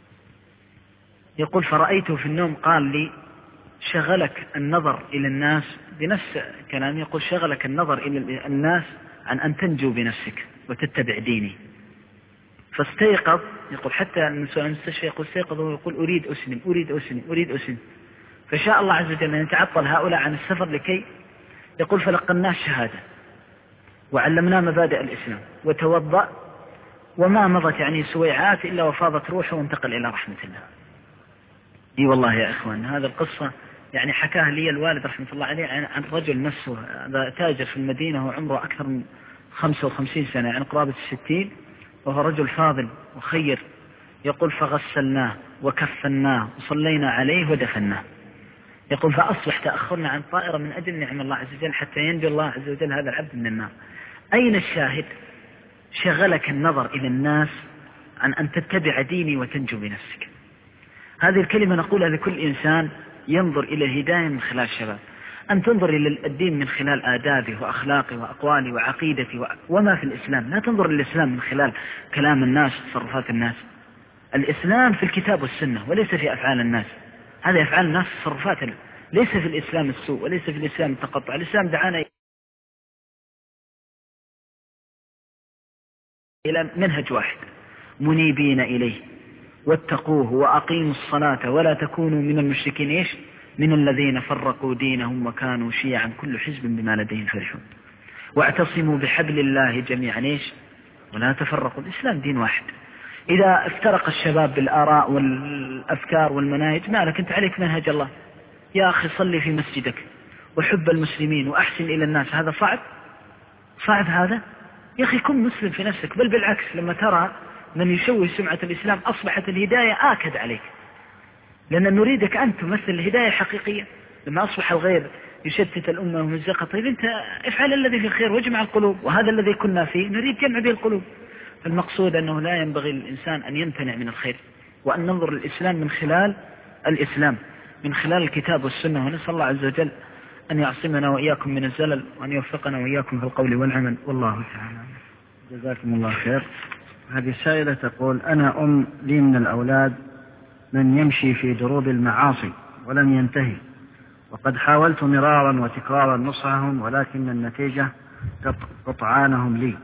يقول فرأيته في النوم قال لي شغلك النظر إلى الناس، بنفس كلام يقول شغلك النظر إلى الناس عن أن تنجو بنفسك وتتبع ديني. فاستيقظ، يقول حتى المسؤول عن المستشفى يقول استيقظ ويقول أريد أسلم أريد أسلم أريد أسلم. فشاء الله عز وجل أن يتعطل هؤلاء عن السفر لكي يقول فلقناه الشهادة وعلمناه مبادئ الإسلام وتوضأ، وما مضت يعني سويعات إلا وفاضت روحه وانتقل إلى رحمة الله. اي والله يا إخوان هذا القصة يعني حكاها لي الوالد رحمة الله عليه عن رجل نفسه تاجر في المدينة وعمره أكثر من خمسة وخمسين سنة يعني قرابة الستين، وهو رجل فاضل وخير. يقول فغسلناه وكفناه وصلينا عليه ودفناه. يقول فأصبح تأخرنا عن طائرة من أجل نعم الله عز وجل حتى ينجو الله عز وجل هذا العبد من النار. أين الشاهد؟ شغلك النظر إلى الناس عن أن تتبع ديني وتنجو بنفسك. هذه الكلمة نقولها لكل إنسان ينظر إلى الهداية من خلال الشباب، أن تنظر إلى الدين من خلال آدابه وأخلاقه وأقواله وعقيدته وما في الإسلام. لا تنظر للإسلام من خلال كلام الناس وتصرفات الناس. الإسلام في الكتاب والسنة وليس في أفعال الناس. هذه أفعال الناس تصرفات، ليس في الإسلام السوء وليس في الإسلام التقطع. الإسلام دعانا إلى منهج واحد منيبين إليه واتقوه وأقيموا الصلاة ولا تكونوا من المشركين إيش من الذين فرقوا دينهم وكانوا شيعا كل حزب بما لديهم فرحون واعتصموا بحبل الله جميعا إيش ولا تفرقوا. الإسلام دين واحد. إذا افترق الشباب بالآراء والأفكار والمناهج ما لك أنت عليك منهج الله. يا أخي صلي في مسجدك وحب المسلمين وأحسن إلى الناس. هذا صعب صعب هذا يا أخي كن مسلم في نفسك. بل بالعكس لما ترى من يشوه سمعة الإسلام أصبحت الهداية آكد عليك، لأن نريدك أن تمثل الهداية حقيقية. لما أصبح الغير يشتت الأمة ومزقها، طيب أنت افعل الذي في الخير واجمع القلوب، وهذا الذي كنا فيه نريد جمع به القلوب. فالمقصود أنه لا ينبغي للإنسان أن يمتنع من الخير، وأن ننظر للإسلام من خلال الإسلام من خلال الكتاب والسنة. ونسأل الله عز وجل أن يعصمنا وإياكم من الزلل وأن يوفقنا وإياكم في القول والعمل، والله تعالى. جزاكم الله خير. هذه سائلة تقول أنا أم لي من الأولاد من يمشي في دروب المعاصي ولم ينتهي، وقد حاولت مرارا وتكرارا نصحهم ولكن النتيجة قطعانهم لي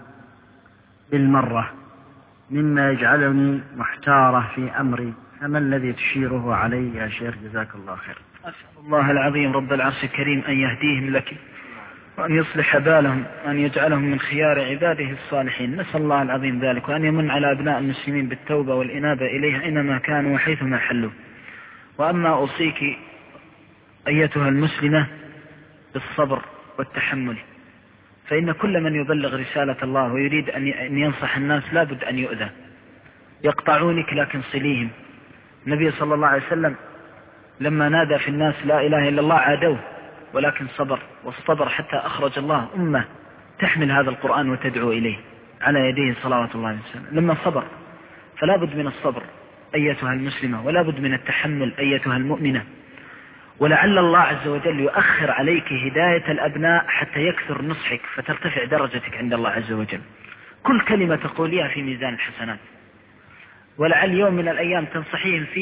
بالمرة مما يجعلني محتارة في أمري، فما الذي تشيره علي يا شيخ جزاك الله خير؟ أسأل الله العظيم رب العرش الكريم أن يهديهم لك وأن يصلح بالهم وأن يجعلهم من خيار عباده الصالحين. نسأل الله العظيم ذلك، وأن يمن على أبناء المسلمين بالتوبة والإنابة إليه أينما كانوا وحيثما حلوا. وأما أوصيك أيتها المسلمة بالصبر والتحمل، فإن كل من يبلغ رسالة الله ويريد أن ينصح الناس لابد أن يؤذى. يقطعونك لكن صليهم. النبي صلى الله عليه وسلم لما نادى في الناس لا إله إلا الله عادوه، ولكن صبر واصطبر حتى أخرج الله أمة تحمل هذا القرآن وتدعو إليه على يديه صلوات الله عليه وسلم. لما صبر فلا بد من الصبر أيتها المسلمة، ولا بد من التحمل أيتها المؤمنة. ولعل الله عز وجل يؤخر عليك هداية الأبناء حتى يكثر نصحك فترتفع درجتك عند الله عز وجل. كل كلمة تقوليها في ميزان الحسنات، ولعل يوم من الأيام تنصحيهم فيه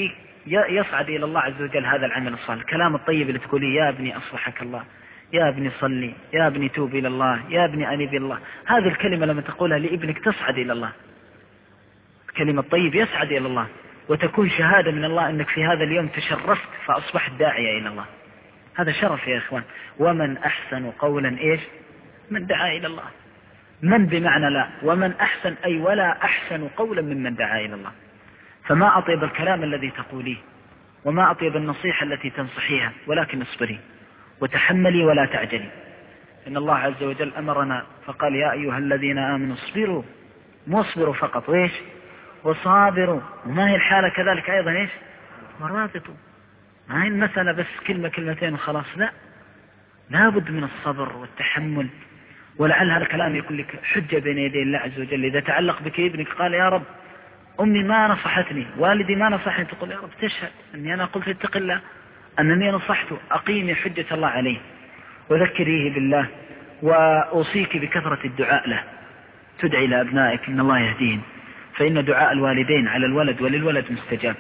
يصعد إلى الله عز وجل هذا العمل الصالح. الكلام الطيب اللي تقوليه يا ابني أصلحك الله، يا ابني صلي، يا ابني توب إلى الله، يا ابني أنب إلى الله، هذه الكلمة لما تقولها لابنك تصعد إلى الله. الكلمة الطيب يصعد إلى الله، وتكون شهادة من الله أنك في هذا اليوم تشرفت فأصبحت داعية إلى الله. هذا شرف يا إخوان. ومن أحسن قولا إيش؟ من دعا إلى الله. من بمعنى لا، ومن أحسن أي ولا أحسن قولا ممن دعا إلى الله. فما أطيب الكلام الذي تقوليه، وما أطيب النصيحة التي تنصحيها، ولكن اصبري وتحملي ولا تعجلي. إن الله عز وجل أمرنا فقال يا أيها الذين آمنوا اصبروا، مو اصبروا فقط، وإيش؟ وصابروا. وما هي الحالة كذلك أيضا إيش؟ ورابطوا. ما هي المسألة بس كلمة كلمتين وخلاص، لا، لا بد من الصبر والتحمل. ولعل هذا الكلام يكون لك حجة بين يدي الله عز وجل. إذا تعلق بك ابنك قال يا رب أمي ما نصحتني، والدي ما نصحني، تقول يا رب تشهد أني أنا قلت اتق الله، أنني نصحته، أقيمي حجة الله عليه وذكريه بالله، وأوصيك بكثرة الدعاء له. تدعي لأبنائك إن الله يهديهم، فإن دعاء الوالدين على الولد وللولد مستجاب.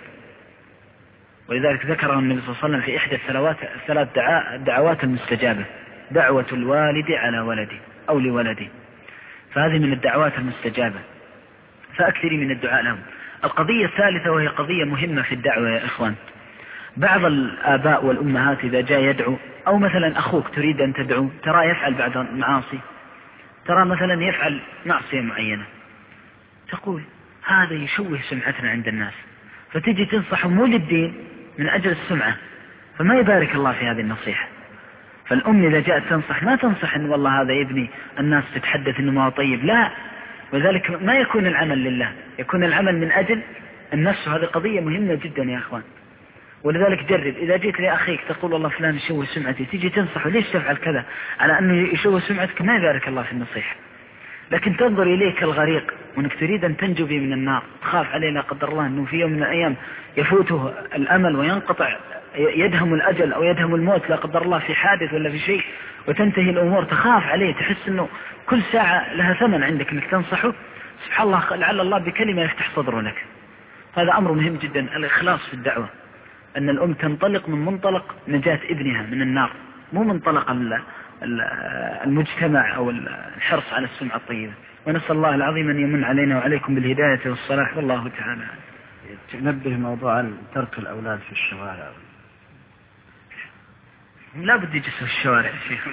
ولذلك ذكره النبي صلى الله عليه وسلم في إحدى الثلاث دعوات المستجابة، دعوة الوالد على ولده أو لولده، فهذه من الدعوات المستجابة، فأكثري من الدعاء لهم. القضية الثالثة وهي قضية مهمة في الدعوة يا إخوان. بعض الآباء والأمهات إذا جاء يدعو، أو مثلا أخوك تريد أن تدعو، ترى يفعل بعض المعاصي، ترى مثلا يفعل معصية معينة، تقول هذا يشوه سمعتنا عند الناس، فتجي تنصح مو للدين، من أجل السمعة، فما يبارك الله في هذه النصيحة. فالأم إذا جاءت تنصح ما تنصح أن والله هذا ابني الناس تتحدث أنه ما طيب، لا، وذلك ما يكون العمل لله، يكون العمل من أجل النفس. وهذه قضية مهمة جدا يا أخوان. ولذلك جرب إذا جيت لأخيك تقول والله فلان يشوه سمعتي، تيجي تنصحه ليش تفعل كذا، على أنه يشوه سمعتك، ما يبارك الله في النصيحة. لكن تنظر إليك الغريق وأنك تريد أن تنجو به من النار، تخاف عليه لا قدر الله أنه في يوم من الأيام يفوته الأمل وينقطع، يدهم الأجل أو يدهم الموت لا قدر الله في حادث ولا في شيء، وتنتهي الأمور، تخاف عليه، تحس أنه كل ساعة لها ثمن عندك أنك تنصحه. سبحان الله، لعل الله بكلمة يفتح صدره لك. هذا أمر مهم جدا، الإخلاص في الدعوة، أن الأم تنطلق من منطلق نجاة ابنها من النار، مو منطلق المجتمع أو الحرص على السمعة الطيبة. ونسأل الله العظيم أن يمن علينا وعليكم بالهداية والصلاح، والله تعالى. تنبه موضوع ترك الأولاد في الشوارع. لا بد يجلسوا في الشوارع شيخ،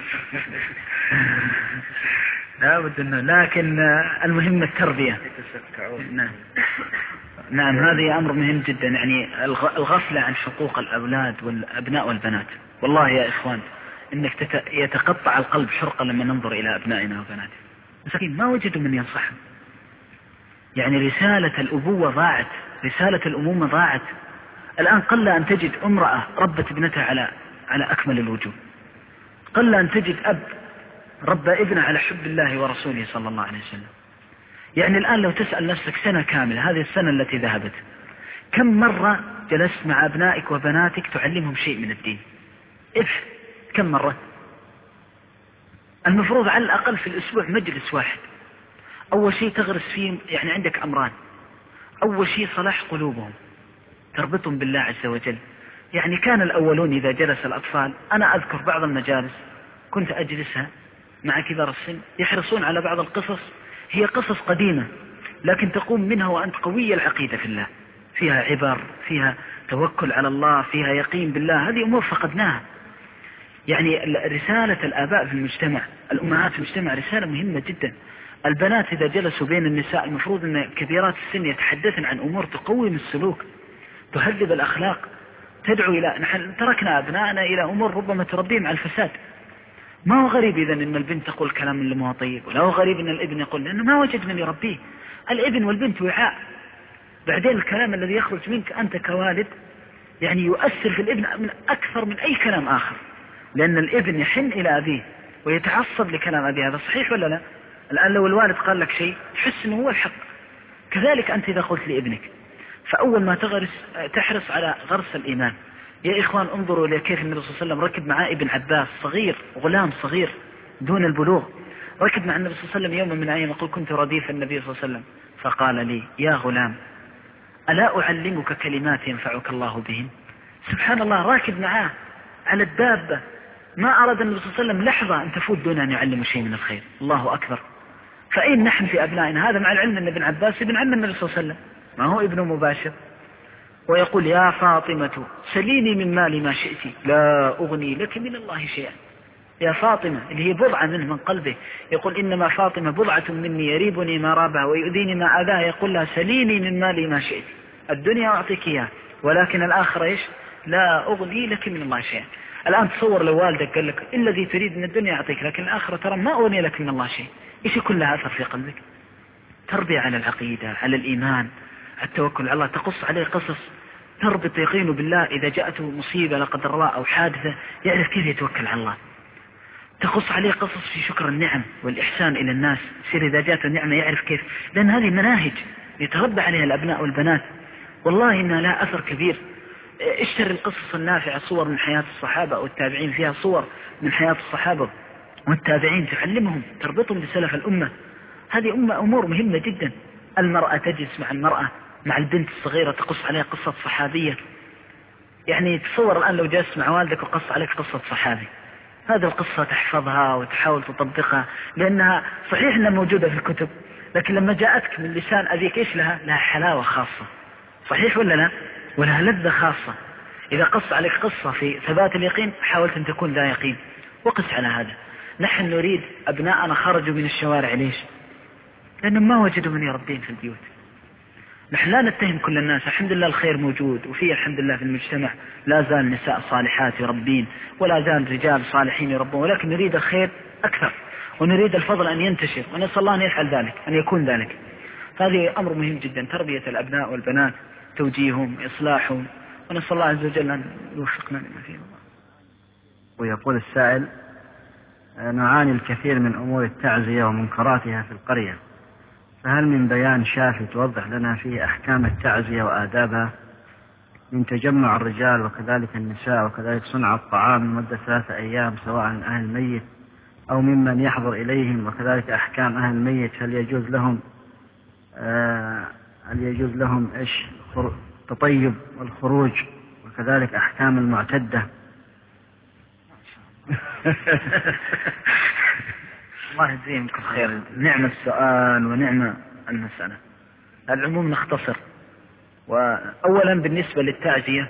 لا بد إنه، لكن المهم التربية. نعم نعم، هذه أمر مهم جدا، يعني الغفلة عن حقوق الأولاد والأبناء والبنات. والله يا إخوان إنك تت... يتقطع القلب حرقا لما ننظر إلى أبنائنا وبناتنا، مساكين ما وجدوا من ينصحهم. يعني رسالة الأبوة ضاعت، رسالة الأمومة ضاعت. الآن قل أن تجد امرأة ربت ابنتها على على أكمل الوجوه، قل أن تجد أب ربى ابنه على حب الله ورسوله صلى الله عليه وسلم. يعني الآن لو تسأل نفسك سنة كاملة، هذه السنة التي ذهبت، كم مرة جلست مع أبنائك وبناتك تعلمهم شيء من الدين؟ إف كم مرة؟ المفروض على الأقل في الأسبوع مجلس واحد. أول شيء تغرس فيهم، يعني عندك أمران، أول شيء صلاح قلوبهم، تربطهم بالله عز وجل. يعني كان الأولون إذا جلس الأطفال، أنا أذكر بعض المجالس كنت أجلسها مع كبار السن، يحرصون على بعض القصص، هي قصص قديمة لكن تقوم منها وأنت قوي العقيدة في الله، فيها عبر، فيها توكل على الله، فيها يقين بالله. هذه أمور فقدناها. يعني رسالة الآباء في المجتمع، الأمهات في المجتمع، رسالة مهمة جدا. البنات إذا جلسوا بين النساء المفروض أن كبيرات السن يتحدثن عن أمور تقوم السلوك، تهذب الأخلاق، تدعو إلى، نحن تركنا أبنائنا إلى أمور ربما تربيهم على الفساد. ما هو غريب إذن أن البنت تقول كلام اللي ما هو طيب، ولا هو غريب أن الابن يقول، لأنه ما وجد من يربيه. الابن والبنت وعاء، بعدين الكلام الذي يخرج منك أنت كوالد يعني يؤثر في الابن من أكثر من أي كلام آخر، لأن الابن يحن إلى أبيه ويتعصب لكلام أبيه. هذا صحيح ولا لا؟ الآن لو الوالد قال لك شيء تحس أنه هو الحق، كذلك أنت إذا قلت لابنك. فأول ما تغرس تحرص على غرس الإيمان. يا إخوان انظروا إلى كيف النبي صلى الله عليه وسلم ركب مع ابن عباس صغير، غلام صغير دون البلوغ، ركب مع النبي صلى الله عليه وسلم يوما من الأيام، يقول كنت رديف النبي صلى الله عليه وسلم فقال لي يا غلام ألا أعلمك كلمات ينفعك الله بهن؟ سبحان الله، راكب معاه على الدابة، ما أراد النبي صلى الله عليه وسلم لحظة أن تفوت دون أن يعلم شيء من الخير. الله أكبر. فأين نحن في أبنائنا؟ هذا مع العلم أن ابن عباس ابن عم النبي صلى الله عليه وسلم، ما هو ابن مباشر، ويقول يا فاطمة سليني من مالي ما شئت لا أغني لك من الله شيئا. يا فاطمة اللي هي بضعة منه من قلبه، يقول إنما فاطمة بضعة مني يريبني ما رابها ويؤذيني ما أذاها، يقول لها سليني من مالي ما شئت، الدنيا أعطيك إياه ولكن الآخرة إيش؟ لا أغني لك من الله شيئا. الآن تصور لو والدك قال لك الذي تريد من الدنيا أعطيك لكن الآخرة ترى ما أغني لك من الله شيء، إيش يكون لها أثر في قلبك؟ تربية على العقيدة، على الإيمان، التوكل على الله، تقص عليه قصص تربط يقينه بالله، إذا جاءته مصيبة لا قدر الله أو حادثة يعرف كيف يتوكل على الله. تقص عليه قصص في شكر النعم والإحسان إلى الناس، يصير إذا جاءته النعمة يعرف كيف، لأن هذه مناهج يتربى عليها الأبناء والبنات، والله إنها لها أثر كبير. اشتري القصص النافعة، صور من حياة الصحابة والتابعين، فيها صور من حياة الصحابة والتابعين تعلمهم، تربطهم بسلف الأمة. هذه أمة أمور مهمة جدا. المرأة تجلس مع المرأة، مع البنت الصغيرة تقص عليها قصة صحابية. يعني تصور الآن لو جلست مع والدك وقص عليك قصة صحابي، هذه القصة تحفظها وتحاول تطبقها، لأنها صحيح أنها موجودة في الكتب، لكن لما جاءتك من لسان أبيك إيش لها؟ لها حلاوة خاصة، صحيح ولا لا؟ ولها لذة خاصة. إذا قص عليك قصة في ثبات اليقين حاولت أن تكون ذا يقين، وقس على هذا. نحن نريد أبناءنا خرجوا من الشوارع، ليش؟ لأنهم ما وجدوا من يربين في البيوت. نحن لا نتهم كل الناس، الحمد لله الخير موجود، وفي الحمد لله في المجتمع لا زال نساء صالحات يربين ولا زال رجال صالحين يربون، ولكن نريد الخير أكثر ونريد الفضل أن ينتشر، ونسأل الله أن يفعل ذلك، أن يكون ذلك. هذه أمر مهم جدا، تربية الأبناء والبنات، توجيههم، إصلاحهم، ونسأل الله عز وجل أن يوفقنا لما فيه الله. ويقول السائل: نعاني الكثير من أمور التعزية ومنكراتها في القرية، فهل من بيان شافي توضح لنا فيه أحكام التعزية وآدابها، من تجمع الرجال وكذلك النساء وكذلك صنع الطعام لمدة ثلاثة أيام سواء عن أهل الميت أو ممن يحضر إليهم، وكذلك أحكام أهل الميت، هل يجوز لهم آه هل يجوز لهم إيش التطيب والخروج، وكذلك أحكام المعتدة. الله يجزيكم خير، نعم السؤال ونعم المسألة. العموم نختصر. وأولا بالنسبة للتعزية،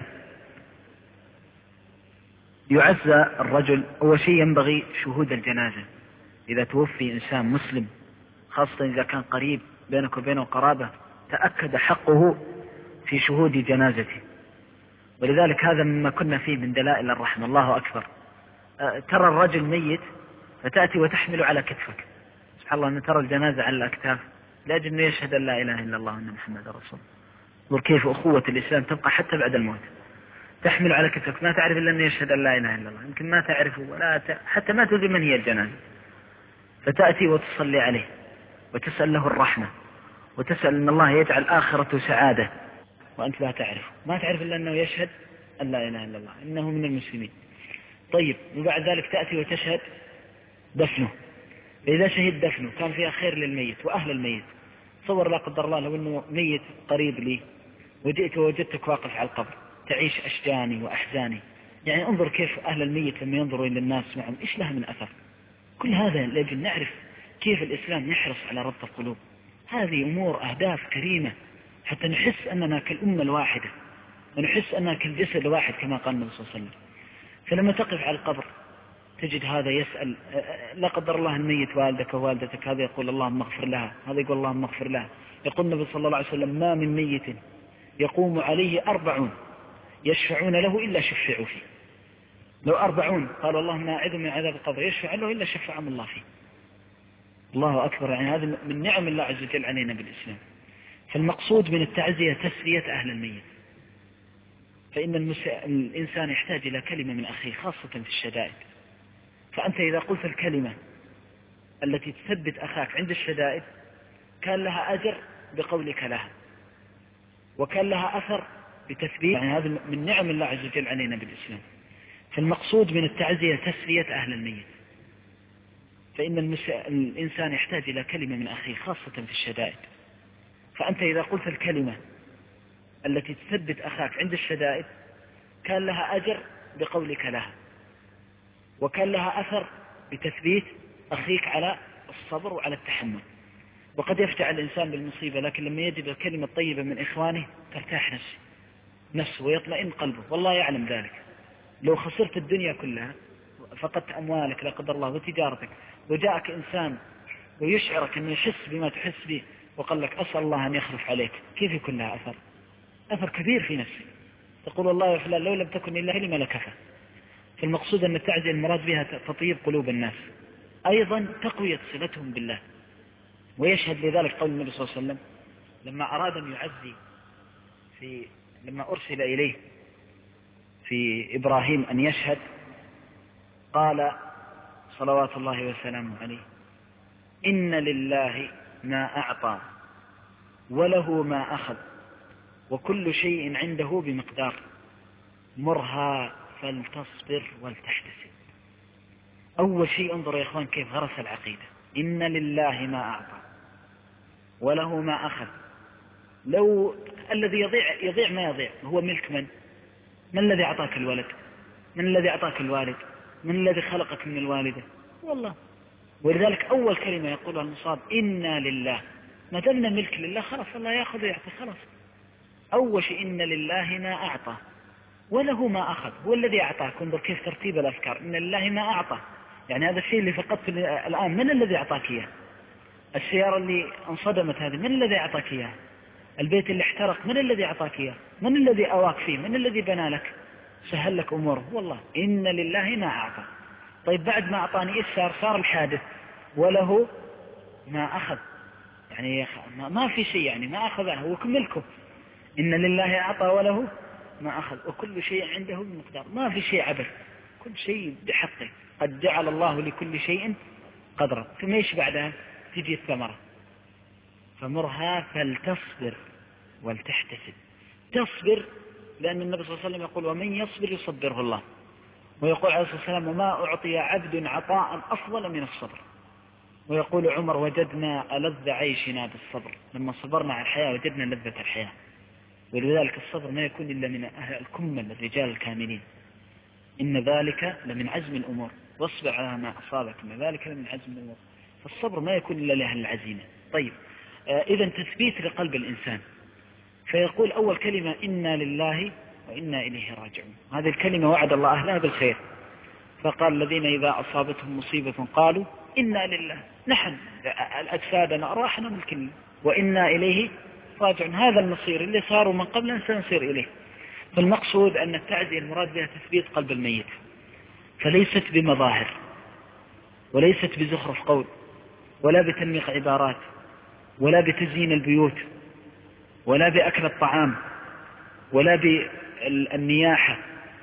يعزى الرجل أول شيء ينبغي شهود الجنازة. إذا توفي إنسان مسلم، خاصة إذا كان قريب بينك وبينه قرابة، تأكد حقه في شهود جنازته، ولذلك هذا مما كنا فيه من دلائل الرحمة. الله أكبر. ترى الرجل ميت فتأتي وتحمل على كتفك، سبحان الله، أن ترى الجنازة على الأكتاف لأجل أنه يشهد أن لا إله إلا الله وأن محمد رسول الله. وكيف أخوة الإسلام تبقى حتى بعد الموت، تحمل على كتفك، ما تعرف إلا أنه يشهد أن لا إله إلا الله، يمكن ما تعرفه ولا ت... حتى ما تدري من هي الجنازة، فتأتي وتصلي عليه وتسأل له الرحمة وتسأل أن الله يجعل آخرته سعادة، وأنت لا تعرف، ما تعرف إلا أنه يشهد أن لا إله إلا الله إنه من المسلمين. طيب، وبعد ذلك تأتي وتشهد دفنه. إذا شهد دفنه كان فيها خير للميت وأهل الميت. تصور لا قدر الله لو أنه ميت قريب لي وجئت ووجدتك واقف على القبر، تعيش أشجاني وأحزاني، يعني انظر كيف أهل الميت لما ينظروا إلى الناس معهم إيش لها من أثر. كل هذا لأجل نعرف كيف الإسلام يحرص على ربط القلوب. هذه أمور أهداف كريمة حتى نحس أننا كالأمة الواحدة ونحس أننا كالجسد الواحد كما قال النبي صلى الله عليه وسلم. فلما تقف على القبر تجد هذا يسأل لا قدر الله الميت والدك ووالدتك، هذا يقول اللهم اغفر لها، هذا يقول اللهم اغفر لها. يقول النبي صلى الله عليه وسلم: ما من ميت يقوم عليه أربعون يشفعون له إلا شفعوا فيه. لو أربعون قالوا اللهم أعذهم من عذاب القبر يشفع له إلا شفعهم الله فيه. الله أكبر. يعني هذا من نعم الله عز وجل علينا بالإسلام. فالمقصود من التعزية تسلية أهل الميت، فإن المس... الإنسان يحتاج إلى كلمة من أخيه خاصة في الشدائد. فأنت إذا قلت الكلمة التي تثبت أخاك عند الشدائد كان لها أجر بقولك لها، وكان لها أثر بتثبيت. يعني هذا من نعم الله عز وجل علينا بالإسلام. فالمقصود من التعزية تسلية أهل الميت، فإن المس... الإنسان يحتاج إلى كلمة من أخيه خاصة في الشدائد. فأنت إذا قلت الكلمة التي تثبت أخاك عند الشدائد كان لها أجر بقولك لها، وكان لها أثر بتثبيت أخيك على الصبر وعلى التحمل. وقد يفتع الإنسان بالمصيبة، لكن لما يجد الكلمة الطيبة من إخوانه ترتاح نفسه نفسه ويطمئن قلبه، والله يعلم ذلك. لو خسرت الدنيا كلها، فقدت أموالك لا قدر الله وتجارتك، وجاءك إنسان ويشعرك أنه يحس بما تحس به وقال لك أسأل الله أن يخلف عليك، كيف يكون لها أثر؟ أثر كبير في نفسك، تقول والله يا فلان لو لم تكن إلا كلمة لكفى. فالمقصود أن التعزية المراد بها تطيب قلوب الناس، أيضا تقوية صلتهم بالله. ويشهد لذلك قول النبي صلى الله عليه وسلم لما أراد أن يعزي في لما أرسل إليه في إبراهيم أن يشهد، قال صلوات الله وسلامه عليه: إن لله ما أعطى وله ما أخذ وكل شيء عنده بمقدار، مرها فلتصبر ولتحتسب. أول شيء انظر يا إخوان كيف غرس العقيدة: إن لله ما أعطى وله ما أخذ. لو الذي يضيع يضيع ما يضيع هو ملك من؟ من الذي أعطاك الولد؟ من الذي أعطاك الوالد؟ من الذي خلقك من الوالدة؟ والله. ولذلك أول كلمة يقولها المصاب: إنا لله. ما دمنا ملك لله خلاص الله يأخذ ويعطي خلاص. أول شيء إن لله ما أعطى وله ما أخذ. هو الذي أعطاك. انظر كيف ترتيب الأفكار: إن لله ما أعطى، يعني هذا الشيء اللي فقدت الآن من الذي أعطاك إياه؟ السيارة اللي انصدمت هذه من الذي أعطاك إياه؟ البيت اللي احترق من الذي أعطاك إياه؟ من الذي أواك فيه؟ من الذي بنى لك سهل لك أموره؟ والله. إن لله ما أعطى. طيب بعد ما أعطاني إيش صار؟ صار الحادث وله ما أخذ، يعني ما في شيء، يعني ما أخذه هو ملكه. إن لله أعطى وله ما أخذ وكل شيء عنده بمقدار، ما في شيء عبث، كل شيء بحقه. قد جعل الله لكل شيء قدرا. ثم ايش بعدها؟ تجي الثمرة: فمرها فلتصبر ولتحتسب. تصبر لأن النبي صلى الله عليه وسلم يقول: ومن يصبر يصبره الله. ويقول عليه الصلاة والسلام: وما أعطي عبد عطاء أفضل من الصبر. ويقول عمر: وجدنا ألذ عيشنا بالصبر، لما صبرنا على الحياة وجدنا لذة الحياة. ولذلك الصبر ما يكون إلا من أهل الكمل الرجال الكاملين. إن ذلك لمن عزم الأمور، واصبر على ما أصابك، إن ذلك لمن عزم الأمور. فالصبر ما يكون إلا لأهل العزيمة. طيب آه إذن تثبيت لقلب الإنسان، فيقول أول كلمة: إنا لله وإنا إليه راجعون. هذه الكلمة وعد الله أهلها بالخير، فقال: الذين إذا أصابتهم مصيبة قالوا إنا لله، نحن الأجسادنا أرواحنا ملك، وإنا إليه راجعون. هذا المصير اللي صاروا من قبل سنصير إليه. فالمقصود أن التعزية المراد بها تثبيت قلب الميت، فليست بمظاهر وليست بزخرف قول ولا بتنميق عبارات ولا بتزيين البيوت ولا بأكل الطعام ولا بالنياحة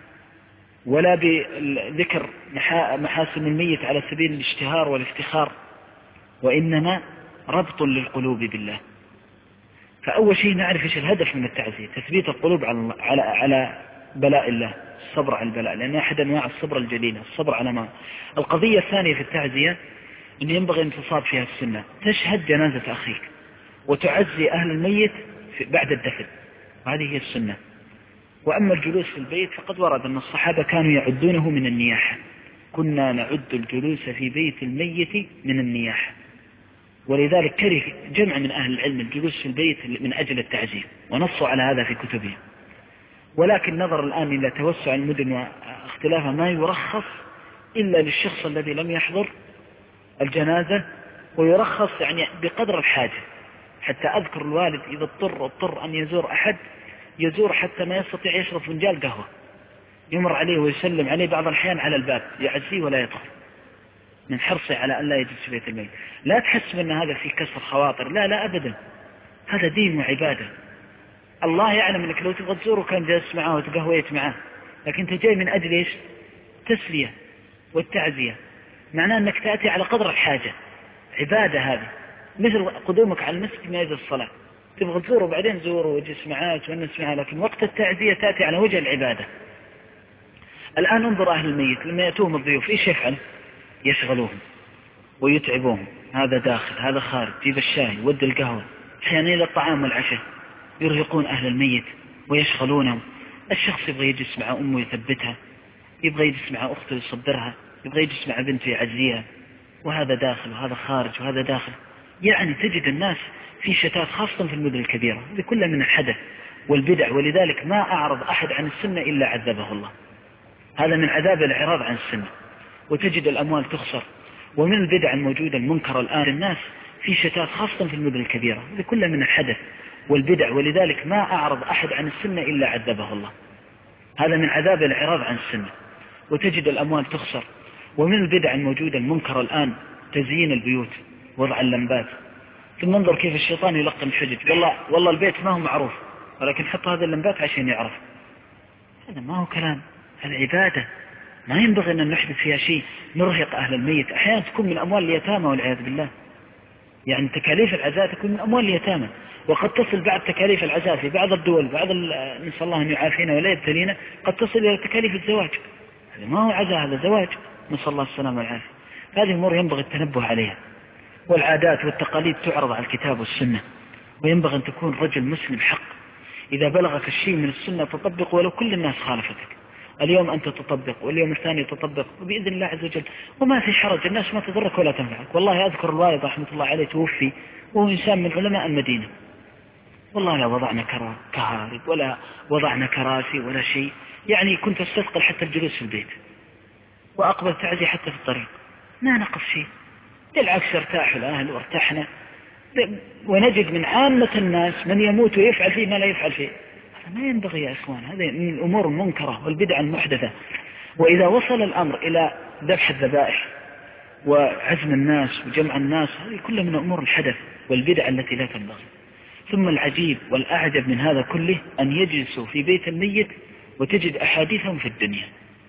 ولا بذكر محاسن الميت على سبيل الاشتهار والافتخار، وإنما ربط للقلوب بالله. فأول شيء نعرف إيش الهدف من التعزية: تثبيت القلوب على على على بلاء الله، الصبر على البلاء، لأن أحد أنواع الصبر الجليلة الصبر على ما. القضية الثانية في التعزية أن ينبغي أن تصاب فيها السنة، تشهد جنازة أخيك وتعزي أهل الميت بعد الدفن، وهذه هي السنة. وأما الجلوس في البيت فقد ورد أن الصحابة كانوا يعدونه من النياحة، كنا نعد الجلوس في بيت الميت من النياحة. ولذلك كره جمع من أهل العلم الجلوس في البيت من أجل التعزية، ونصوا على هذا في كتبهم. ولكن نظر الآن إلى توسع المدن واختلافها ما يرخص إلا للشخص الذي لم يحضر الجنازة، ويرخص يعني بقدر الحاجة. حتى أذكر الوالد إذا اضطر اضطر أن يزور أحد يزور حتى ما يستطيع يشرب فنجان قهوة، يمر عليه ويسلم عليه بعض الأحيان على الباب، يعزيه ولا يدخل من حرصه على أن لا يجلس في بيت الميت. لا تحسب أن هذا في كسر خواطر، لا لا أبدا، هذا دين وعبادة. الله يعلم أنك لو تبغى تزوره كان جالس معه وتقهويت معه، لكن أنت جاي من أجل إيش؟ تسلية والتعزية. معناه أنك تأتي على قدر الحاجة، عبادة هذه، مثل قدومك على المسجد من أجل الصلاة. تبغى تزوره بعدين زوره وجلس معاه وتونس معاه، لكن وقت التعزية تأتي على وجه العبادة. الآن انظر أهل الميت لما يأتوهم الضيوف إيش يفعل؟ يشغلوهم ويتعبوهم، هذا داخل هذا خارج، جيب الشاي ود القهوة، أحيانا إلى الطعام والعشاء، يرهقون أهل الميت ويشغلونه. الشخص يبغى يجلس مع أمه يثبتها، يبغى يجلس مع أخته يصبرها، يبغى يجلس مع بنته يعزيها، وهذا داخل وهذا خارج وهذا داخل. يعني تجد الناس في شتات خاصة في المدن الكبيرة، هذه كلها من الحدث والبدع. ولذلك ما أعرض أحد عن السنة إلا عذبه الله، هذا من عذاب الإعراض عن السنة. وتجد الأموال تخسر. ومن البدع الموجودة المنكرة الآن الناس في شتات خاصة في المدن الكبيرة، هذه كلها من الحدث والبدع. ولذلك ما أعرض أحد عن السنة إلا عذبه الله، هذا من عذاب الإعراض عن السنة. وتجد الأموال تخسر. ومن البدع الموجودة المنكرة الآن تزيين البيوت، وضع اللمبات. ثم انظر كيف الشيطان يلقن الحجج، والله والله البيت ما هو معروف ولكن حط هذه اللمبات عشان يعرف. هذا ما هو كلام، هذا عبادة ما ينبغي أن نحدث فيها شيء نرهق أهل الميت. أحيانا تكون من أموال اليتامى والعياذ بالله، يعني تكاليف العزاء تكون من أموال اليتامى، وقد تصل بعد تكاليف العزاء في بعض الدول، بعض نسأل الله أن يعافينا ولا يبتلينا، قد تصل إلى تكاليف الزواج. هذا ما هو عزاء، هذا زواج، نسأل الله السلامة والعافية. هذه أمور ينبغي التنبه عليها. والعادات والتقاليد تعرض على الكتاب والسنة، وينبغي أن تكون رجل مسلم حق. إذا بلغك الشيء من السنة تطبق ولو كل الناس خالفتك. اليوم أنت تطبق واليوم الثاني تطبق، وبإذن الله عز وجل وما في حرج، الناس ما تضرك ولا تنفعك. والله أذكر الوالد رحمة الله عليه توفي وهو إنسان من علماء المدينة، والله لا وضعنا كهارب ولا وضعنا كراسي ولا شيء، يعني كنت أستثقل حتى الجلوس في البيت، وأقبل تعزي حتى في الطريق، ما نقص شيء، بالعكس ارتاحوا الأهل وارتحنا. ونجد من عامة الناس من يموت ويفعل فيه ما لا يفعل فيه. هذا ما ينبغي يا إخوان، هذه من الأمور المنكرة والبدع المحدثة. وإذا وصل الأمر إلى ذبح الذبائح وعزم الناس وجمع الناس، هذه كلها من أمور الحدث والبدع التي لا تنبغي. ثم العجيب والأعجب من هذا كله أن يجلسوا في بيت الميت وتجد أحاديثهم في الدنيا،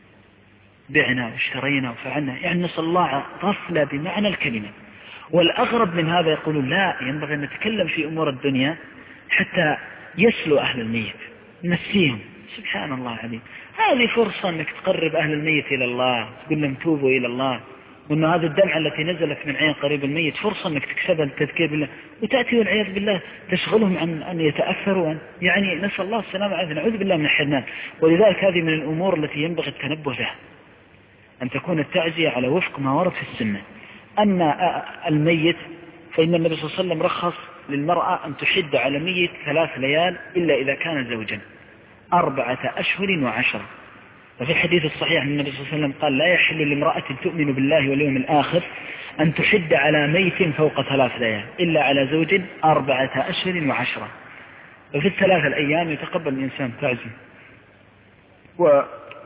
بعنا واشترينا وفعلنا، يعني نسأل الله غفلة بمعنى الكلمة. والأغرب من هذا يقولون لا، ينبغي أن نتكلم في أمور الدنيا حتى يسلو أهل الميت نسيهم. سبحان الله العظيم، هذه فرصة أنك تقرب أهل الميت إلى الله، تقول لهم توبوا إلى الله، وأن هذه الدمعة التي نزلت من عين قريب الميت فرصة أنك تكسبها للتذكير بالله، وتأتي والعياذ بالله تشغلهم عن أن يتأثروا، يعني نسأل الله السلامة والعافية، نعوذ بالله من الحرمان. ولذلك هذه من الأمور التي ينبغي التنبه لها، أن تكون التعزية على وفق ما ورد في السنة. أما الميت فإن النبي صلى الله عليه وسلم رخص للمرأة أن تحد على ميت ثلاث ليال إلا إذا كان زوجا، أربعة أشهر وعشرة. وفي الحديث الصحيح النبي صلى الله عليه وسلم قال لا يحل لامرأة تؤمن بالله واليوم الآخر أن تحد على ميت فوق ثلاث ليال إلا على زوج أربعة أشهر وعشرة. وفي الثلاث الأيام يتقبل الإنسان تعزية، و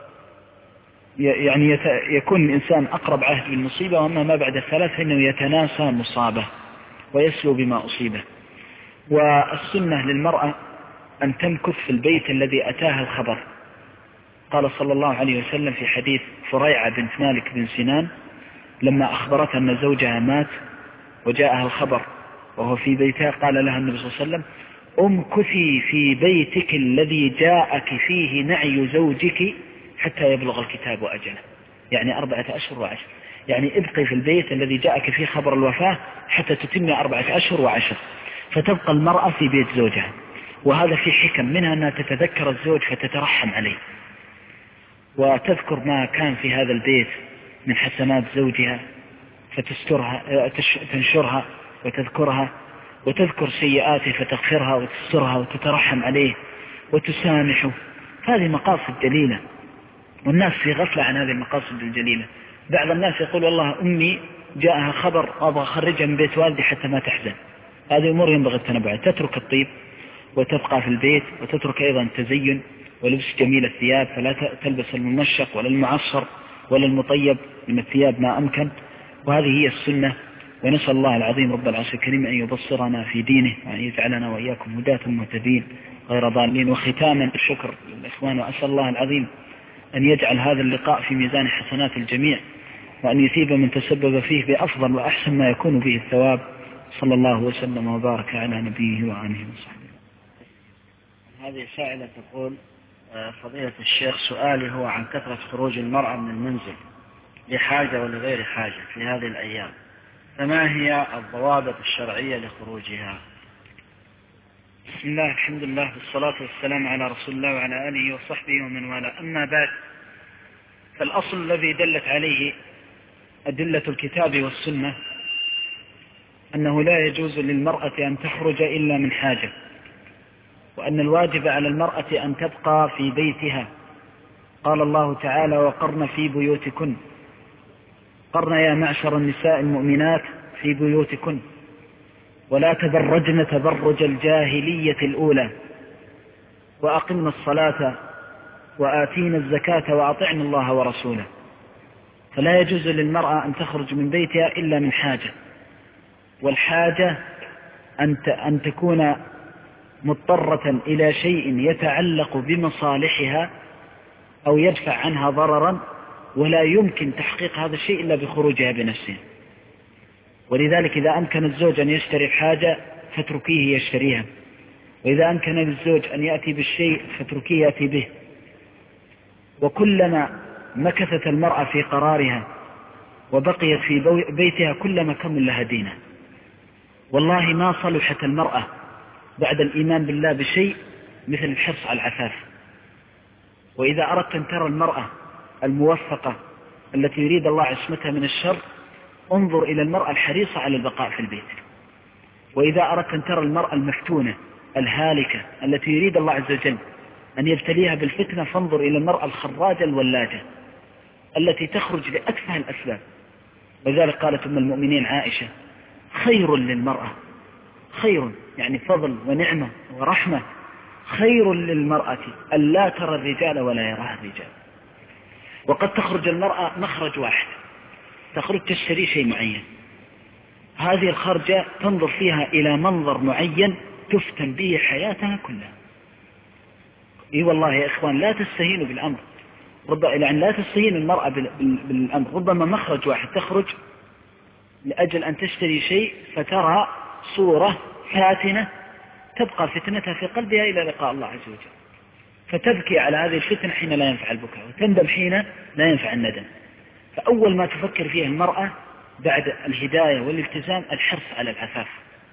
يعني يكون الإنسان أقرب عهد بالمصيبة، وأما ما بعد الثلاث فإنه يتناسى مصابه ويسلو بما أصيبه. والسنة للمرأة أن تمكث في البيت الذي أتاها الخبر. قال صلى الله عليه وسلم في حديث فريعة بنت مالك بن سنان لما أخبرتها أن زوجها مات وجاءها الخبر وهو في بيتها، قال لها النبي صلى الله عليه وسلم امكثي في بيتك الذي جاءك فيه نعي زوجك حتى يبلغ الكتاب أجله، يعني أربعة أشهر وعشر، يعني ابقي في البيت الذي جاءك فيه خبر الوفاة حتى تتم أربعة أشهر وعشر، فتبقى المرأة في بيت زوجها. وهذا في حكم، منها أنها تتذكر الزوج فتترحم عليه، وتذكر ما كان في هذا البيت من حسنات زوجها فتسترها تنشرها وتذكرها، وتذكر سيئاته فتغفرها وتسترها وتترحم عليه وتسامحه. هذه مقاصد جليلة، والناس في غفلة عن هذه المقاصد الجليلة. بعض الناس يقول والله أمي جاءها خبر أبغى أخرجها من بيت والدي حتى ما تحزن. هذه أمور ينبغي التنبه، تترك الطيب وتبقى في البيت، وتترك أيضا التزين ولبس جميل الثياب، فلا تلبس الممشق ولا المعصر ولا المطيب من الثياب ما أمكن. وهذه هي السنة. ونسأل الله العظيم رب العرش الكريم أن يبصرنا في دينه وأن يجعلنا وإياكم هداة مهتدين غير ضالين. وختاما الشكر للإخوان، وأسأل الله العظيم أن يجعل هذا اللقاء في ميزان حسنات الجميع، وأن يثيب من تسبب فيه بأفضل وأحسن ما يكون به الثواب. صلى الله وسلم وبارك على نبيه وآله وصحبه. هذه سائلة تقول فضيلة الشيخ، سؤالي هو عن كثرة خروج المرأة من المنزل لحاجة ولغير حاجة في هذه الأيام، فما هي الضوابط الشرعية لخروجها؟ بسم الله، الحمد لله، والصلاة والسلام على رسول الله وعلى آله وصحبه ومن والاه. أما بعد، فالأصل الذي دلت عليه أدلة الكتاب والسنة أنه لا يجوز للمرأة أن تخرج إلا من حاجة، وأن الواجب على المرأة أن تبقى في بيتها. قال الله تعالى: وقرن في بيوتكن. قرن يا معشر النساء المؤمنات في بيوتكن ولا تبرجن تبرج الجاهلية الأولى وأقمنا الصلاة وآتينا الزكاة وأطعنا الله ورسوله. فلا يجوز للمرأة أن تخرج من بيتها إلا من حاجة، والحاجة أن تكون مضطرة إلى شيء يتعلق بمصالحها أو يدفع عنها ضررا، ولا يمكن تحقيق هذا الشيء إلا بخروجها بنفسها. ولذلك إذا أمكن الزوج أن يشتري الحاجة فاتركيه يشتريها، وإذا أمكن للزوج أن يأتي بالشيء فاتركيه يأتي به. وكلما مكثت المرأة في قرارها وبقيت في بيتها كلما كمل لها دينها. والله ما صلحت المرأة بعد الإيمان بالله بشيء مثل الحرص على العفاف. وإذا أردت أن ترى المرأة الموفقة التي يريد الله عصمتها من الشر، انظر إلى المرأة الحريصة على البقاء في البيت. وإذا أردت أن ترى المرأة المفتونة الهالكة التي يريد الله عز وجل أن يبتليها بالفتنة، فانظر إلى المرأة الخراجة الولاجة التي تخرج لأتفه الأسباب. وذلك قالت أم المؤمنين عائشة: خير للمرأة، خير يعني فضل ونعمة ورحمة، خير للمرأة ألا ترى الرجال ولا يراها الرجال. وقد تخرج المرأة مخرج واحد، تخرج تشتري شيء معين، هذه الخرجة تنظر فيها إلى منظر معين تفتن به حياتها كلها. إي والله يا إخوان، لا تستهينوا بالأمر، يعني لا تستهين المرأة بالأمر. ربما مخرج واحد تخرج لأجل أن تشتري شيء فترى صورة فاتنة تبقى فتنتها في قلبها إلى لقاء الله عز وجل، فتبكي على هذه الفتنة حين لا ينفع البكاء، وتندم حين لا ينفع الندم. فأول ما تفكر فيه المرأة بعد الهداية والالتزام الحرص على العفاف.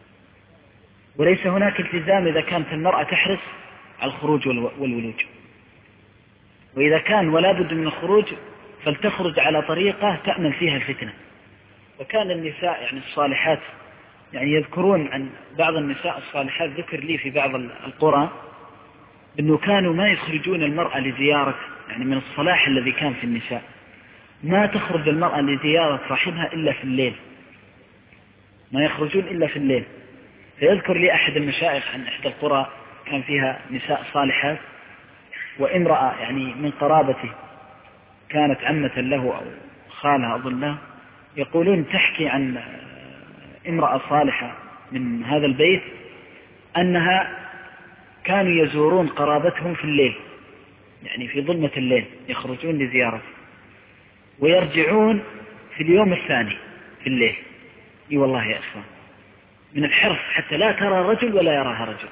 وليس هناك التزام إذا كانت المرأة تحرص على الخروج والولوج. وإذا كان ولا بد من الخروج فلتخرج على طريقة تأمن فيها الفتنة. وكان النساء يعني الصالحات يعني يذكرون عن بعض النساء الصالحات، ذكر لي في بعض القرى أنه كانوا ما يخرجون المرأة لزيارة، يعني من الصلاح الذي كان في النساء ما تخرج المرأة لزيارة صاحبها إلا في الليل، ما يخرجون إلا في الليل. فيذكر لي أحد المشايخ عن إحدى القرى كان فيها نساء صالحات، وامرأة يعني من قرابته كانت عمة له أو خالها أظن له، يقولون تحكي عن امرأة صالحة من هذا البيت أنها كانوا يزورون قرابتهم في الليل، يعني في ظلمة الليل يخرجون لزيارة ويرجعون في اليوم الثاني في الليل. اي والله يا إخوان، من الحرص حتى لا ترى رجل ولا يراها رجل.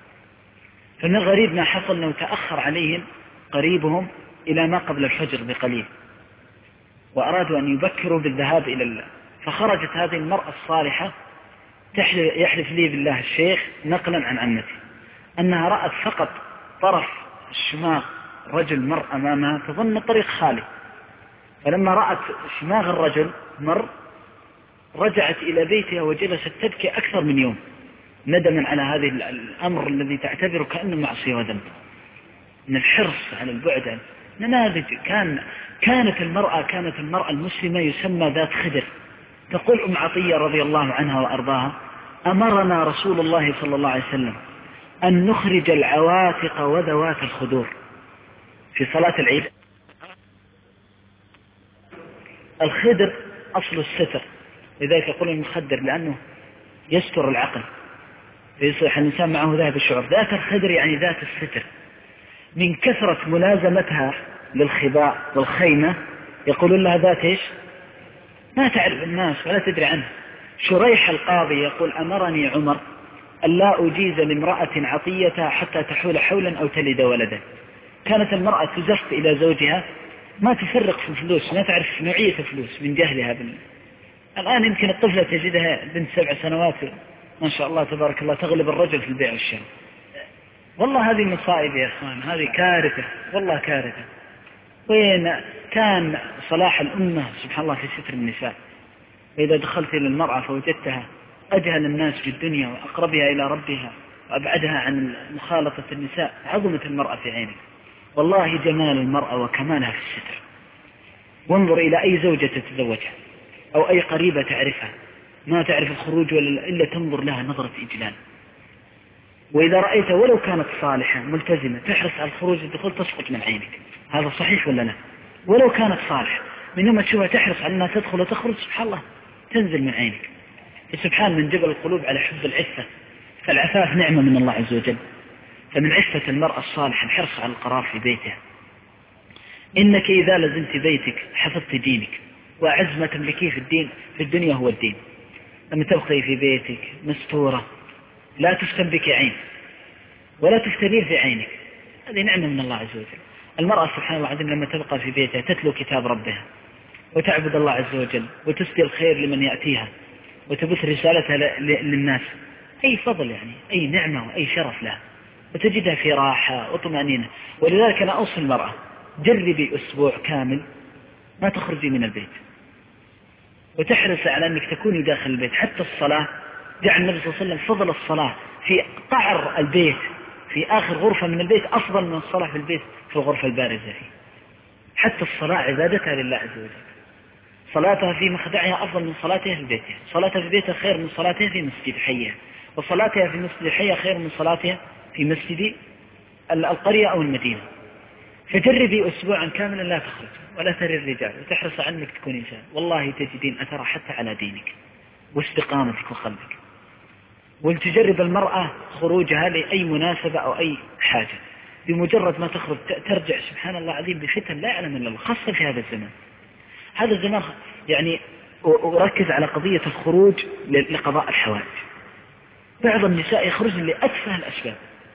فمن الغريب ما حصل أنه تأخر عليهم قريبهم إلى ما قبل الفجر بقليل، وأرادوا أن يبكروا بالذهاب إلى الله. فخرجت هذه المرأة الصالحة يحلف لي بالله الشيخ نقلا عن عمتي أنها رأت فقط طرف الشماغ رجل مر أمامها، تظن الطريق خالي، فلما رأت شماغ الرجل مر رجعت إلى بيتها وجلست تبكي أكثر من يوم ندما على هذه الأمر الذي تعتبره كأنه معصية وذنب. من الحرص على البعد نماذج. كان كانت المرأة كانت المرأة المسلمة يسمى ذات خدر. تقول أم عطية رضي الله عنها وأرضاها: أمرنا رسول الله صلى الله عليه وسلم أن نخرج العواتق وذوات الخدور في صلاة العيد. الخدر أصل الستر، لذلك يقول المخدر لأنه يستر العقل فيصبح الإنسان معه ذهب الشعور. ذات الخدر يعني ذات الستر. من كثرة ملازمتها للخباء والخيمة يقولون لها ذات إيش؟ ما تعرف الناس ولا تدري عنه. شريح القاضي يقول: أمرني عمر ألا أجيز لامرأة عطيتها حتى تحول حولا أو تلد ولدا. كانت المرأة تزف إلى زوجها، ما تفرق في الفلوس، ما تعرف نوعية الفلوس من جهلها بال... الآن يمكن الطفلة تجدها بنت سبع سنوات ما شاء الله تبارك الله تغلب الرجل في البيع والشراء، والله هذه مصائب يا اخوان، هذه كارثة والله كارثة. وين كان صلاح الأمة سبحان الله في ستر النساء؟ وإذا دخلت إلى المرأة فوجدتها أجهل الناس في الدنيا وأقربها إلى ربها وأبعدها عن مخالطة النساء، عظمت المرأة في عينك. والله جمال المرأة وكمالها في الستر. وانظر إلى أي زوجة تتزوجها أو أي قريبة تعرفها، ما تعرف الخروج ولا إلا تنظر لها نظرة إجلال. وإذا رأيت ولو كانت صالحة ملتزمة تحرص على الخروج والدخول تسقط من عينك. هذا صحيح ولا لا؟ ولو كانت صالحة من يوم تشوفها تحرص على أنها تدخل وتخرج سبحان الله تنزل من عينك. سبحان من جبل القلوب على حب العفة. فالعفاف نعمة من الله عز وجل. فمن عفة المرأة الصالحة الحرص على القرار في بيتها. إنك إذا لزمت بيتك حفظت دينك، وأعز ما تملكيه في الدين في الدنيا هو الدين. لما تبقي في بيتك مستورة لا تفتن بك عين ولا تفتنير في عينك، هذه نعمة من الله عز وجل. المرأة سبحان الله العظيم لما تبقى في بيتها تتلو كتاب ربها وتعبد الله عز وجل وتسدي الخير لمن يأتيها وتبث رسالتها للناس، أي فضل يعني، أي نعمة وأي شرف لها، وتجدها في راحة وطمأنينة. ولذلك أنا أوصي المرأة جربي أسبوع كامل ما تخرجي من البيت، وتحرص على أنك تكوني داخل البيت. حتى الصلاة جعل النبي صلى الله عليه وسلم فضل الصلاة في قعر البيت في آخر غرفة من البيت أفضل من الصلاة في البيت في الغرفة البارزة فيه. حتى الصلاة عبادتها لله عز وجل. صلاتها في مخدعها أفضل من صلاتها في بيتها، صلاتها في بيتها خير من صلاتها في مسجد حيها، وصلاتها في مسجد حيها خير من صلاتها في مسجد القرية أو المدينة. فجربي أسبوعا كاملا لا تخرج ولا تري الرجال وتحرص عنك تكون إنسان، والله تجدين أثر حتى على دينك واستقامتك وقلبك. ولتجرب المرأة خروجها لأي مناسبة أو أي حاجة، بمجرد ما تخرج ترجع سبحان الله العظيم بفتن لا يعلم إلا الله، خاصة في هذا الزمان. هذا الزمان يعني أركز على قضية الخروج لقضاء الحوائج. بعض النساء يخرجن لأتفه الأسباب،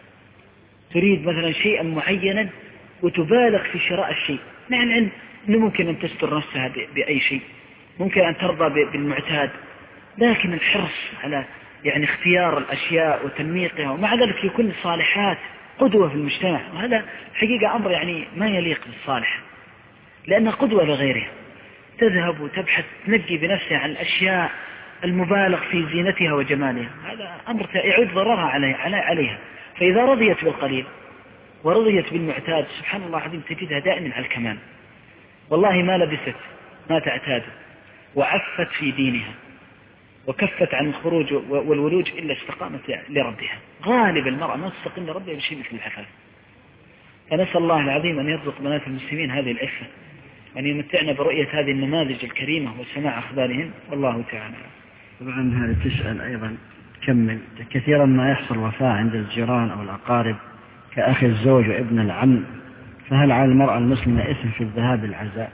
تريد مثلا شيئا معينا وتبالغ في شراء الشيء مع العلم أنه ممكن أن تستر نفسها بأي شيء، ممكن أن ترضى بالمعتاد، لكن الحرص على يعني اختيار الأشياء وتنميقها، ومع ذلك يكون صالحات قدوة في المجتمع. وهذا حقيقة أمر يعني ما يليق بالصالح، لأنها قدوة لغيرها، تذهب وتبحث تنجي بنفسها عن الأشياء المبالغ في زينتها وجمالها. هذا أمر يعود ضررها عليها. فإذا رضيت بالقليل ورضيت بالمعتاد سبحان الله العظيم تجدها دائما على الكمال. والله ما لبست ما تعتاد وعفت في دينها وكفت عن الخروج والولوج إلا استقامت لربها. غالب المرأة ما تستقيم لربها بشيء مثل العفاف. فنسأل الله العظيم أن يرزق بنات المسلمين هذه العفة، أن يمتعنا برؤية هذه النماذج الكريمة وسماع أخبارهن، والله تعالى. طبعا هذه تسأل أيضا كمل. كثيرا ما يحصل وفاة عند الجيران أو الأقارب كأخي الزوج وابن العم، فهل على المرأة المسلمة إثم في الذهاب العزاء؟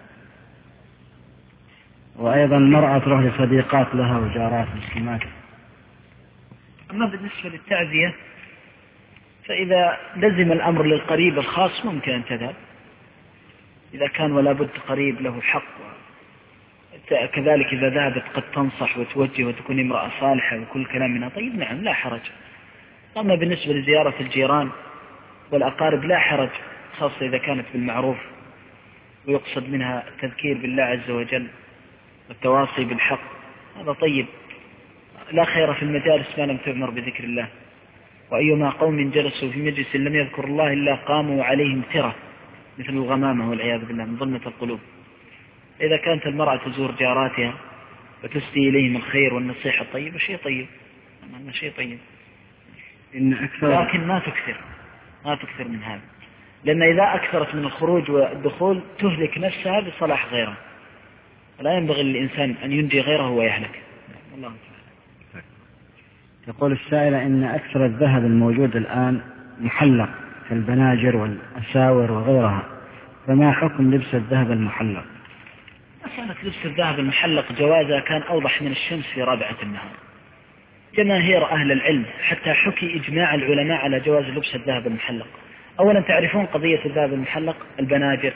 وأيضا المرأة تروح لصديقات لها وجارات مسلمات. أما بالنسبة للتعزية فإذا لزم الأمر للقريب الخاص ممكن أن تذهب، إذا كان ولا بد قريب له حق. كذلك إذا ذهبت قد تنصح وتوجه وتكون امرأة صالحة وكل كلام منها طيب نعم لا حرج. أما بالنسبة لزيارة الجيران والأقارب لا حرج، خاصة إذا كانت بالمعروف ويقصد منها التذكير بالله عز وجل والتواصي بالحق، هذا طيب. لا خير في المجالس ما لم تؤمر بذكر الله، وأيما قوم جلسوا في مجلس لم يذكر الله إلا قاموا عليهم ترى مثل الغمامة والعياذ بالله من ظلمة القلوب. إذا كانت المرأة تزور جاراتها وتسدي إليهم الخير والنصيحة الطيبة شيء طيب، أما شيء طيب، إن أكثر لكن ما تكثر ما تكثر من هذا، لأن إذا أكثرت من الخروج والدخول تهلك نفسها بصلاح غيرها، لا ينبغي للإنسان أن ينجي غيره ويهلك. الله تعالى. يقول السائلة إن أكثر الذهب الموجود الآن محلق كالبناجر والأساور وغيرها، فما حكم لبس الذهب المحلق؟ مسألة لبس الذهب المحلق جوازها كان أوضح من الشمس في رابعة النهار. جماهير أهل العلم حتى حكي إجماع العلماء على جواز لبس الذهب المحلق. أولا تعرفون قضية الذهب المحلق، البناجر،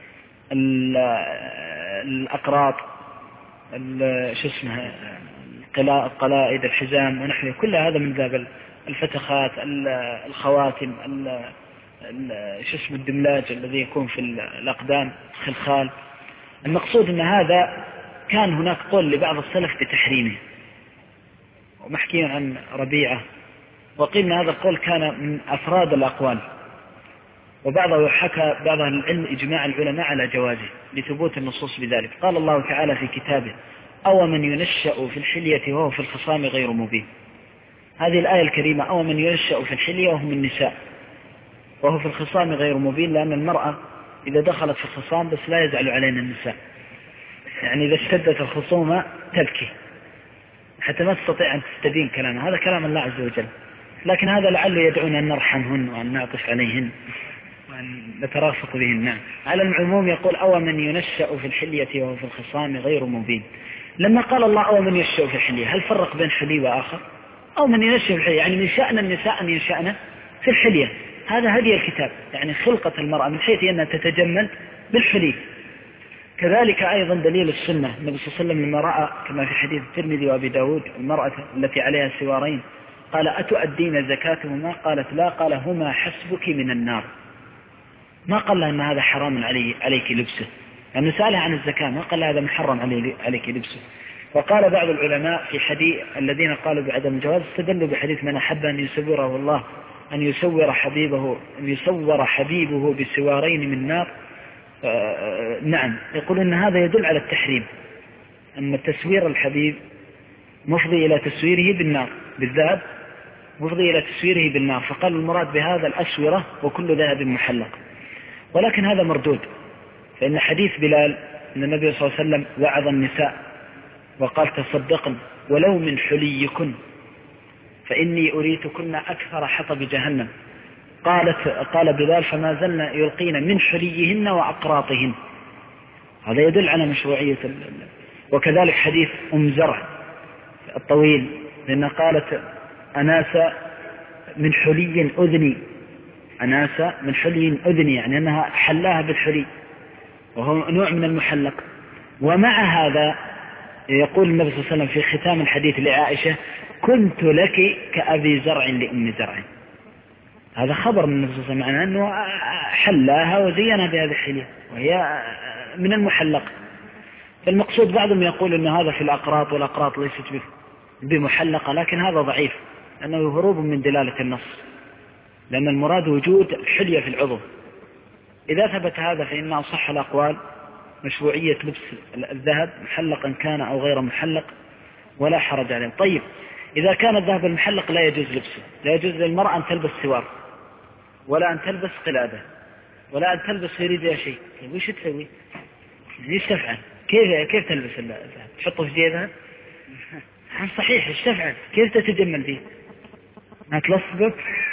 الأقراط، شو اسمها، القلائد الحزام ونحوه، كل هذا من باب الفتخات الخواتم شو اسمه الدملاج الذي يكون في الأقدام خلخال. المقصود أن هذا كان هناك قول لبعض السلف بتحريمه، ومحكي عن ربيعة، وقيل أن هذا القول كان من أفراد الأقوال، وبعضه حكى بعض العلم إجماع العلماء على جوازه لثبوت النصوص بذلك. قال الله تعالى في كتابه: أو من ينشأ في الحلية وهو في الخصام غير مبين. هذه الآية الكريمة: أو من ينشأ في الحلية وهم النساء وهو في الخصام غير مبين، لأن المرأة إذا دخلت في الخصام بس لا يزعل علينا النساء، يعني إذا اشتدت الخصومة تبكي حتى ما تستطيع أن تستدين كلامها، هذا كلام الله عز وجل. لكن هذا لعله يدعون أن نرحمهن وأن نعطف عليهن وأن نترافق بهن. نعم. على العموم يقول: أو من ينشأ في الحلية وهو في الخصام غير مبين. لما قال الله أو من ينشأ في الحلية، هل فرق بين حلي وآخر؟ أو من ينشأ في الحلية يعني من شأن النساء أن ينشأن في الحلية، هذا هدي الكتاب، يعني خلقة المرأة من حيث أنها تتجمل بالحلي. كذلك أيضا دليل السنة، النبي صلى الله عليه وسلم لما رأى كما في حديث الترمذي وأبي داود المرأة التي عليها سوارين قال: أتؤدين زكاتهما؟ قالت: لا. قال: هما حسبك من النار. ما قال لها أن هذا حرام علي عليك لبسه، لأنه سألها عن الزكاة، ما قال لها هذا محرم عليك لبسه. وقال بعض العلماء في حديث الذين قالوا بعدم الجواز استدلوا بحديث: من أحب أن يسوره الله أن يسور حبيبه أن يسور حبيبه بسوارين من نار. آه نعم، يقول أن هذا يدل على التحريم، أن تسوير الحبيب مفضي إلى تسويره بالنار، بالذهب مفضي إلى تسويره بالنار، فقال المراد بهذا الأسورة وكل ذهب محلق. ولكن هذا مردود، فإن حديث بلال أن النبي صلى الله عليه وسلم وعظ النساء وقال: تصدقن ولو من حليكن فإني أريتكن أكثر حطب جهنم. قالت قال بلال: فما زلنا يلقين من حليهن وأقراطهن. هذا يدل على مشروعية. وكذلك حديث أم زرع الطويل، لأنها قالت: أناس من حلي أذني، أناس من حلي أذني، يعني أنها حلاها بالحلي وهو نوع من المحلق. ومع هذا يقول النبي صلى الله عليه وسلم في ختام الحديث لعائشة: كنت لك كأبي زرع لأم زرع. هذا خبر من النبي صلى الله عليه وسلم، معناه أنه حلاها وزينها بهذه الحلية وهي من المحلق. فالمقصود بعضهم يقول أن هذا في الأقراط، والأقراط ليست بمحلقة، لكن هذا ضعيف لأنه هروب من دلالة النص، لأن المراد وجود الحلية في العضو. إذا ثبت هذا فإن أصح الأقوال مشروعية لبس الذهب محلقا كان أو غير محلق ولا حرج عليه. طيب، إذا كان الذهب المحلق لا يجوز لبسه، لا يجوز للمرأة أن تلبس سوار ولا أن تلبس قلادة ولا أن تلبس في رجلها شيء. وش تسوي؟ ايش تفعل؟ كيف كيف تلبس الذهب؟ تحطه في جيبها؟ صحيح، ايش تفعل؟ كيف تتجمل فيه؟ ما تلصقه؟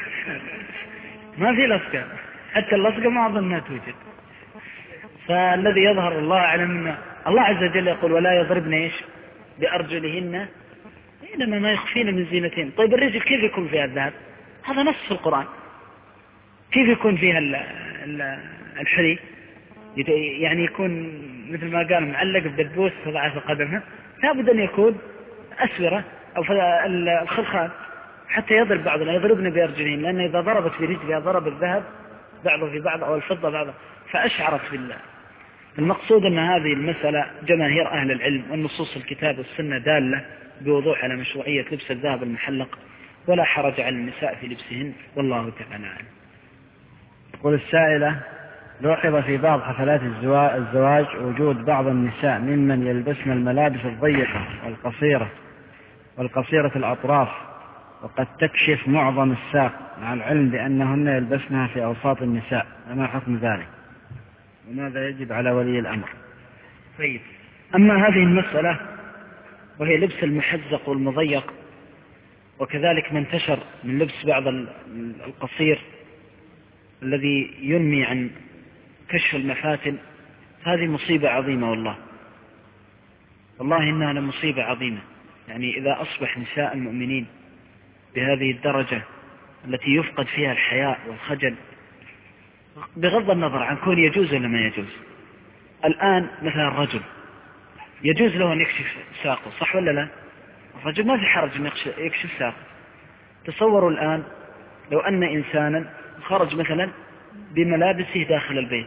ما في لصقة، حتى اللصقة ما أظنها توجد. فالذي يظهر الله أعلم، الله عز وجل يقول: ولا يضربن ايش بأرجلهن إنما ما يخفين من زينتهن. طيب الرجل كيف يكون فيها الذهب؟ هذا نص في القرآن. كيف يكون فيها الحلي؟ يعني يكون مثل ما قال معلق بدبوس فضعها في قدمها؟ لابد أن يكون أسورة أو الخلخال حتى يضرب بعض، لا يضربن بأرجلهن، لأن إذا ضربت في رجلها ضرب الذهب بعضه في بعض أو الفضة بعضه فأشعرت بالله. المقصود أن هذه المسألة جماهير أهل العلم والنصوص الكتاب والسنة دالة بوضوح على مشروعية لبس الذهب المحلق، ولا حرج على النساء في لبسهن، والله تعالى أعلم. يقول السائلة: لاحظ في بعض حفلات الزواج وجود بعض النساء ممن يلبسن الملابس الضيقة والقصيرة والقصيرة الأطراف وقد تكشف معظم الساق، مع العلم بأنهن يلبسنها في أوساط النساء، فما حكم ذلك؟ وماذا يجب على ولي الأمر؟ طيب، أما هذه المسألة وهي لبس المحزق والمضيق، وكذلك ما انتشر من لبس بعض القصير الذي ينمي عن كشف المفاتن، هذه مصيبة عظيمة والله والله إنها لمصيبة عظيمة. يعني إذا أصبح نساء المؤمنين بهذه الدرجة التي يفقد فيها الحياء والخجل، بغض النظر عن كون يجوز ولا ما يجوز. الآن مثلا الرجل يجوز له أن يكشف ساقه، صح ولا لا؟ الرجل ما في حرج أن يكشف ساقه. تصوروا الآن لو أن إنسانا خرج مثلا بملابسه داخل البيت،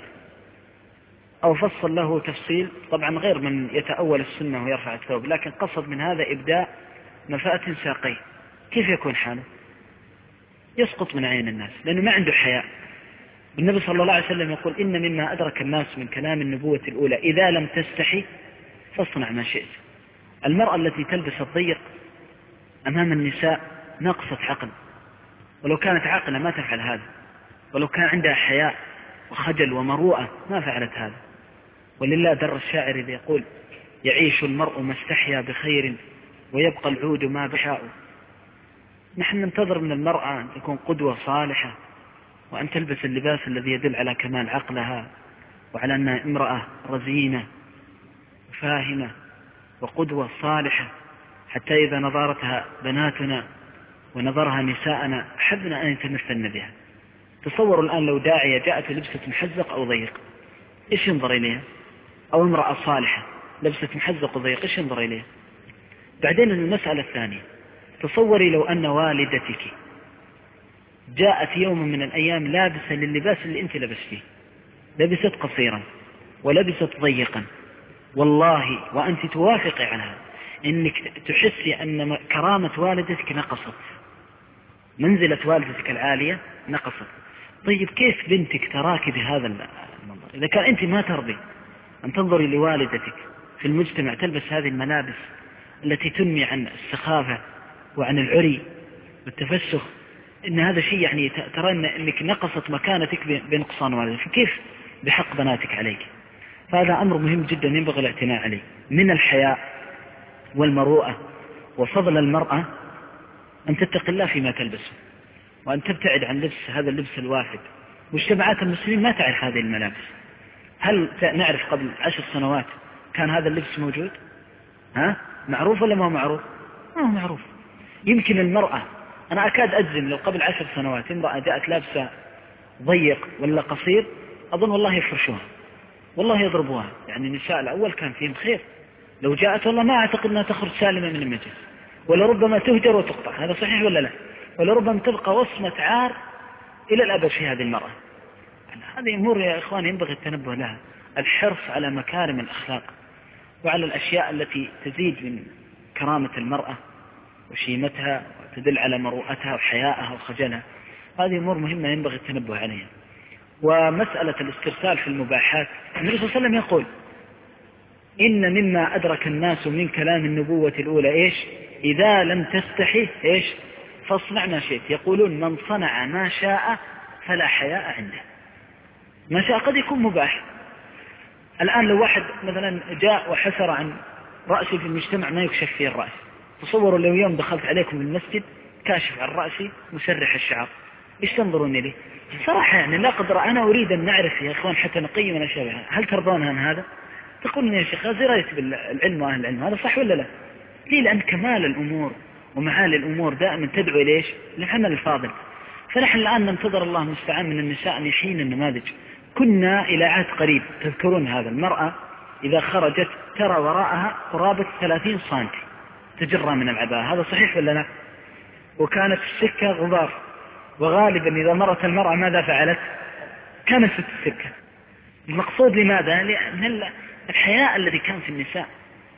أو فصل له تفصيل، طبعا غير من يتأول السنة ويرفع الثوب، لكن قصد من هذا إبداء نفاة ساقيه، كيف يكون حاله؟ يسقط من عين الناس لأنه ما عنده حياء. النبي صلى الله عليه وسلم يقول إن مما أدرك الناس من كلام النبوة الأولى إذا لم تستحي فاصنع ما شئت. المرأة التي تلبس الضيق أمام النساء ناقصة عقل، ولو كانت عاقلة ما تفعل هذا، ولو كان عندها حياء وخجل ومروءة ما فعلت هذا. ولله در الشاعر إذا يقول يعيش المرء ما استحيا بخير ويبقى العود ما بحاء. نحن ننتظر من المرأة أن تكون قدوة صالحة، وأن تلبس اللباس الذي يدل على كمال عقلها، وعلى أنها امرأة رزينة فاهمة وقدوة صالحة، حتى إذا نظرتها بناتنا ونظرها نساءنا حبنا أن يتمثلن بها. تصوروا الآن لو داعية جاءت لبسة محزق أو ضيق، إيش ينظر إليها؟ أو امرأة صالحة لبسة محزق وضيق، إيش ينظر إليها؟ بعدين المسألة الثانية، تصوري لو أن والدتك جاءت يوم من الأيام لابسة لللباس اللي أنت لبستيه، لبست قصيرا ولبست ضيقا، والله وأنت توافقي عنها إنك تحسي أن كرامة والدتك نقصت، منزلة والدتك العالية نقصت. طيب كيف بنتك تراك بهذا المنظر؟ إذا كان أنت ما ترضي أن تنظري لوالدتك في المجتمع تلبس هذه الملابس التي تنمي عن السخافة وعن العري والتفسخ، إن هذا شيء يعني ترى أنك نقصت مكانتك بنقصان والدتك، فكيف بحق بناتك عليك؟ فهذا أمر مهم جدا ينبغي الاعتناء عليه، من الحياء والمروءة وفضل المرأة أن تتقي الله فيما تلبسه، وأن تبتعد عن لبس هذا اللبس الوافد. مجتمعات المسلمين ما تعرف هذه الملابس. هل نعرف قبل عشر سنوات كان هذا اللبس موجود؟ ها؟ معروف ولا ما هو معروف؟ ما هو معروف. يمكن المرأة، أنا أكاد أجزم لو قبل عشر سنوات امرأة جاءت لابسة ضيق ولا قصير أظن والله يفرشوها، والله يضربوها. يعني النساء الأول كان فيهم خير، لو جاءت والله ما أعتقد أنها تخرج سالمة من المجلس، ولربما تهجر وتقطع. هذا صحيح ولا لا؟ ولربما تبقى وصمة عار إلى الأبد في هذه المرأة. هذه أمور يا إخوان ينبغي التنبه لها، الحرص على مكارم الأخلاق وعلى الأشياء التي تزيد من كرامة المرأة وشيمتها وتدل على مروءتها وحيائها وخجلها. هذه أمور مهمة ينبغي التنبه عليها. ومسألة الاسترسال في المباحات، النبي صلى الله عليه وسلم يقول إن مما أدرك الناس من كلام النبوة الأولى إيش؟ إذا لم تستحي إيش؟ فاصنع ما شئت. يقولون من صنع ما شاء فلا حياء عنده. ما شاء قد يكون مباح. الآن لو واحد مثلا جاء وحسر عن رأسي في المجتمع ما يكشف فيه الرأس، تصوروا لو يوم دخلت عليكم المسجد كاشف عن رأسي مسرح الشعر، إيش تنظرون لي؟ صراحة يعني لا قدر أنا أريد أن نعرف يا إخوان حتى نقيم الأشياء، هل ترضون عن هذا؟ تقولون يا شيخ هذا رايت بالعلم وأهل العلم، هذا صح ولا لا؟ ليه؟ لأن كمال الأمور ومعالي الأمور دائما تدعو إليش؟ للعمل الفاضل. فنحن الآن ننتظر الله المستعان من النساء أن يحين النماذج. كنا إلى عهد قريب تذكرون هذا، المرأة إذا خرجت ترى وراءها قرابة ثلاثين سنتي تجرى من العباءة، هذا صحيح ولا لا؟ وكانت السكة غبار، وغالبا إذا مرت المرأة ماذا فعلت؟ كانت في السكة. المقصود لماذا؟ لأن الحياء الذي كان في النساء،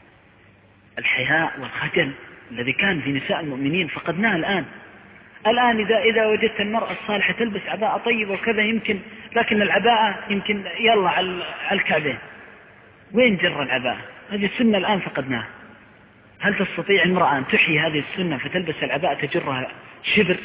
الحياء والخجل الذي كان في نساء المؤمنين فقدناه الآن. الآن إذا إذا وجدت المرأة الصالحة تلبس عباءة طيبة وكذا يمكن، لكن العباءة يمكن يلا على الكعبين. وين جر العباءة؟ هذه السنة الآن فقدناها. هل تستطيع امرأة أن تحيي هذه السنة فتلبس العباءة تجرها شبر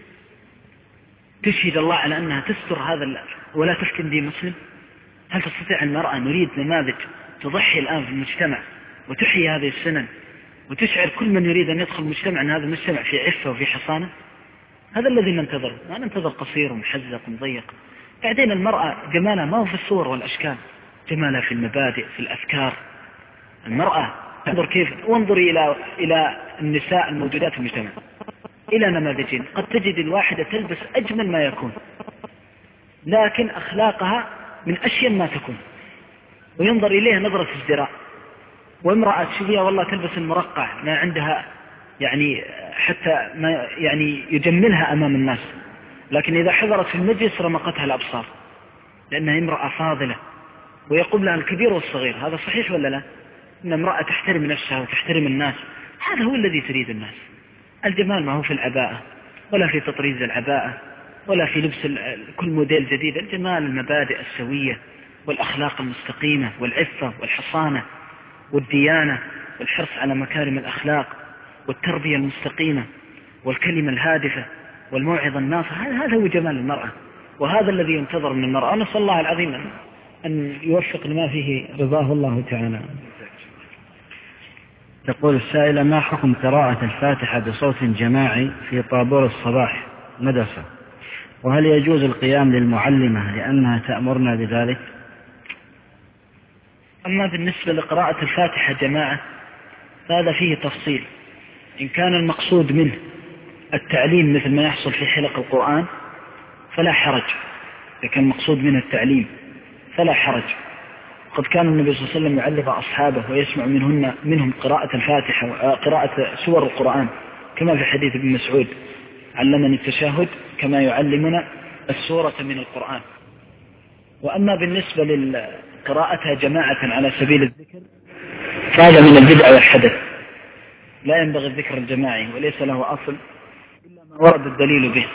تشهد الله على أنها تستر هذا ولا تفتن دين مسلم؟ هل تستطيع المرأة؟ نريد نماذج تضحي الآن في المجتمع وتحيي هذه السنن وتشعر كل من يريد أن يدخل المجتمع أن هذا المجتمع في عفة وفي حصانة. هذا الذي ننتظره، ما ننتظر قصير ومحزق ومضيق. بعدين المرأة جمالها ما هو في الصور والأشكال، جمالها في المبادئ في الأفكار. المرأة انظر كيف، وانظري إلى إلى النساء الموجودات في المجتمع، إلى نماذجين. قد تجد الواحدة تلبس أجمل ما يكون، لكن أخلاقها من أشين ما تكون، وينظر إليها نظرة ازدراء. وامرأة تشوفيها والله تلبس المرقع، ما عندها يعني حتى ما يعني يجملها أمام الناس، لكن إذا حضرت في المجلس رمقتها الأبصار لأنها امرأة فاضلة ويقوم لها الكبير والصغير. هذا صحيح ولا لا؟ إن امرأة تحترم نفسها وتحترم الناس، هذا هو الذي تريد الناس. الجمال ما هو في العباءة ولا في تطريز العباءة ولا في لبس كل موديل جديد. الجمال المبادئ السوية والأخلاق المستقيمة والعفة والحصانة والديانة والحرص على مكارم الأخلاق والتربية المستقيمة والكلمة الهادفة والموعظة الناصحة. هذا هو جمال المرأة، وهذا الذي ينتظر من المرأة. نسأل الله العظيم أن يوفق لما فيه رضاه الله تعالى. تقول السائلة: ما حكم قراءة الفاتحة بصوت جماعي في طابور الصباح مدرسة، وهل يجوز القيام للمعلمة لأنها تأمرنا بذلك؟ أما بالنسبة لقراءة الفاتحة جماعة فهذا فيه تفصيل. إن كان المقصود منه التعليم مثل ما يحصل في حلق القرآن فلا حرج، إذا كان المقصود منه التعليم فلا حرج. قد كان النبي صلى الله عليه وسلم يعلم أصحابه ويسمع منهن منهم قراءة الفاتحة وقراءة سور القرآن، كما في حديث ابن مسعود: علمني التشهد كما يعلمنا السورة من القرآن. وأما بالنسبة لقراءتها جماعة على سبيل الذكر فهذا من البدع والحدث، لا ينبغي الذكر الجماعي وليس له أصل إلا ما ورد الدليل به.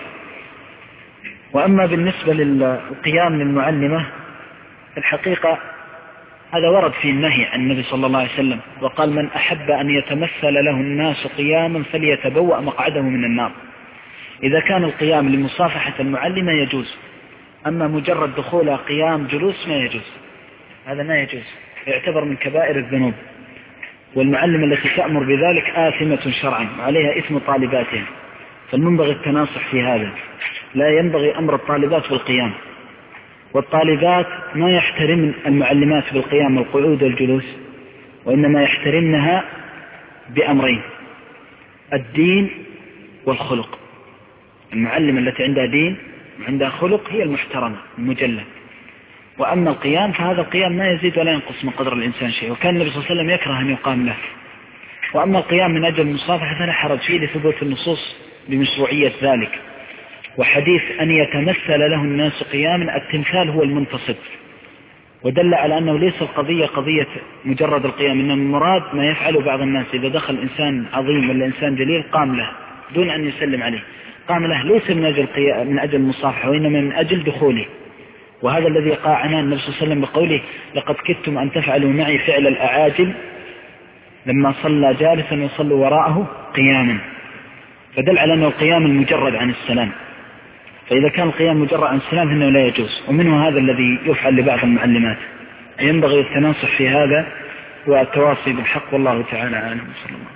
وأما بالنسبة للقيام للمعلمة الحقيقة هذا ورد في النهي عن النبي صلى الله عليه وسلم، وقال: من أحب أن يتمثل له الناس قياما فليتبوأ مقعده من النار. إذا كان القيام لمصافحة المعلمة يجوز، أما مجرد دخولها قيام جلوس ما يجوز، هذا ما يجوز، يعتبر من كبائر الذنوب. والمعلمة التي تأمر بذلك آثمة شرعا وعليها إثم طالباتها، فالمنبغي التناصح في هذا. لا ينبغي أمر الطالبات بالقيام، والطالبات ما يحترم المعلمات بالقيام والقعود والجلوس، وإنما يحترمنها بأمرين: الدين والخلق. المعلمة التي عندها دين وعندها خلق هي المحترمة المجلة. وأما القيام فهذا القيام ما يزيد ولا ينقص من قدر الإنسان شيء، وكان النبي صلى الله عليه وسلم يكره أن يقام له. وأما القيام من أجل المصافحة فلا حرج فيه لثبوت النصوص بمشروعية ذلك. وحديث أن يتمثل له الناس قياما، التمثال هو المنتصب، ودل على أنه ليس القضية قضية مجرد القيام، إنما المراد ما يفعله بعض الناس إذا دخل إنسان عظيم ولا إنسان جليل قام له دون أن يسلم عليه، قام له ليس من أجل من أجل المصافحة وإنما من أجل دخوله. وهذا الذي قاعنا النبي صلى الله عليه وسلم بقوله: لقد كدتم أن تفعلوا معي فعل الأعاجل لما صلى جالسا وصلوا وراءه قياما، فدل على أنه القيام المجرد عن السلام. فإذا كان القيام مجرد عن السلام فإنه لا يجوز، ومنه هذا الذي يفعل لبعض المعلمات. ينبغي التناصح في هذا والتواصي بالحق، والله تعالى أعلم. صلى الله.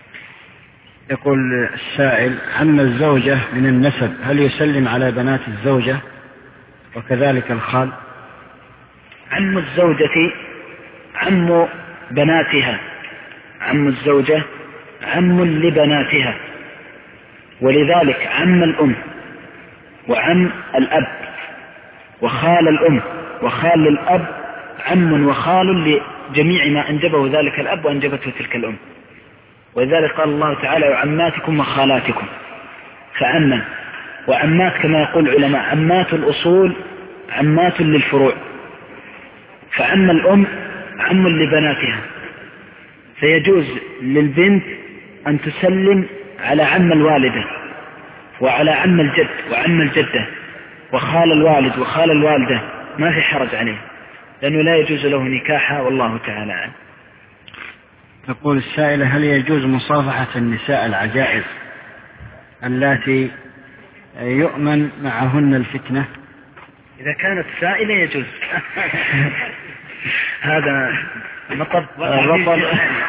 يقول السائل: عم الزوجة من النسب هل يسلم على بنات الزوجة وكذلك الخال؟ عم الزوجة عم بناتها، عم الزوجة عم لبناتها، ولذلك عم الأم وعم الأب وخال الأم وخال الأب عم وخال لجميع ما أنجبه ذلك الأب وأنجبته تلك الأم. ولذلك قال الله تعالى: وعماتكم وخالاتكم، فعما. وعمات كما يقول العلماء عمات الأصول عمات للفروع، فعم الأم عم لبناتها، فيجوز للبنت أن تسلم على عم الوالدة وعلى عم الجد وعم الجدة وخال الوالد وخال الوالدة، ما في حرج عليه لأنه لا يجوز له نكاحها، والله تعالى عنه. تقول السائلة: هل يجوز مصافحة النساء العجائز اللاتي يؤمن معهن الفتنة؟ إذا كانت سائلة يجوز. هذا مطب الرطب.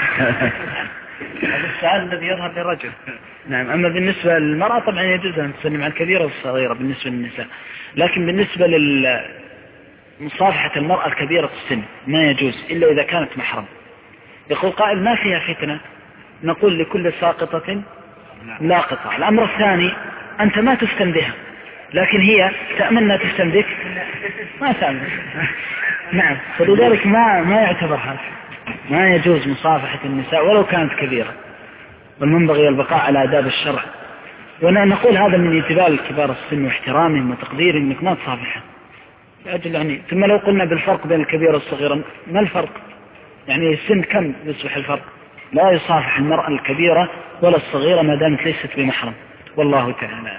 هذا السؤال الذي يظهر للرجل. نعم. أما بالنسبة للمرأة طبعا يجوز أن تسلم على الكبيرة والصغيرة بالنسبة للنساء، لكن بالنسبة للمصافحة المرأة الكبيرة السن ما يجوز إلا إذا كانت محرم. يقول قائل: ما فيها فتنة؟ نقول: لكل ساقطة لاقطة. الأمر الثاني: أنت ما تفتن بها، لكن هي تأمنها تفتن بك، ما تأمن. نعم. فلذلك ما ما يعتبر هذا، ما يجوز مصافحة النساء ولو كانت كبيرة. والمنبغي البقاء على آداب الشرع. ونقول هذا من اعتبار كبار السن واحترامهم وتقديرهم انك ما تصافحه لأجل يعني. ثم لو قلنا بالفرق بين الكبيرة والصغيرة، ما الفرق؟ يعني السن كم يصبح الفرق؟ لا يصافح المرأة الكبيرة ولا الصغيرة ما دامت ليست بمحرم. والله تعالى.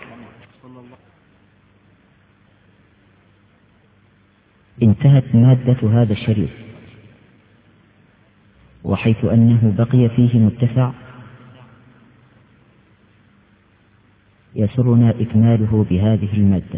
انتهت مادة هذا الشريط، وحيث أنه بقي فيه متسع يسرنا إكماله بهذه المادة.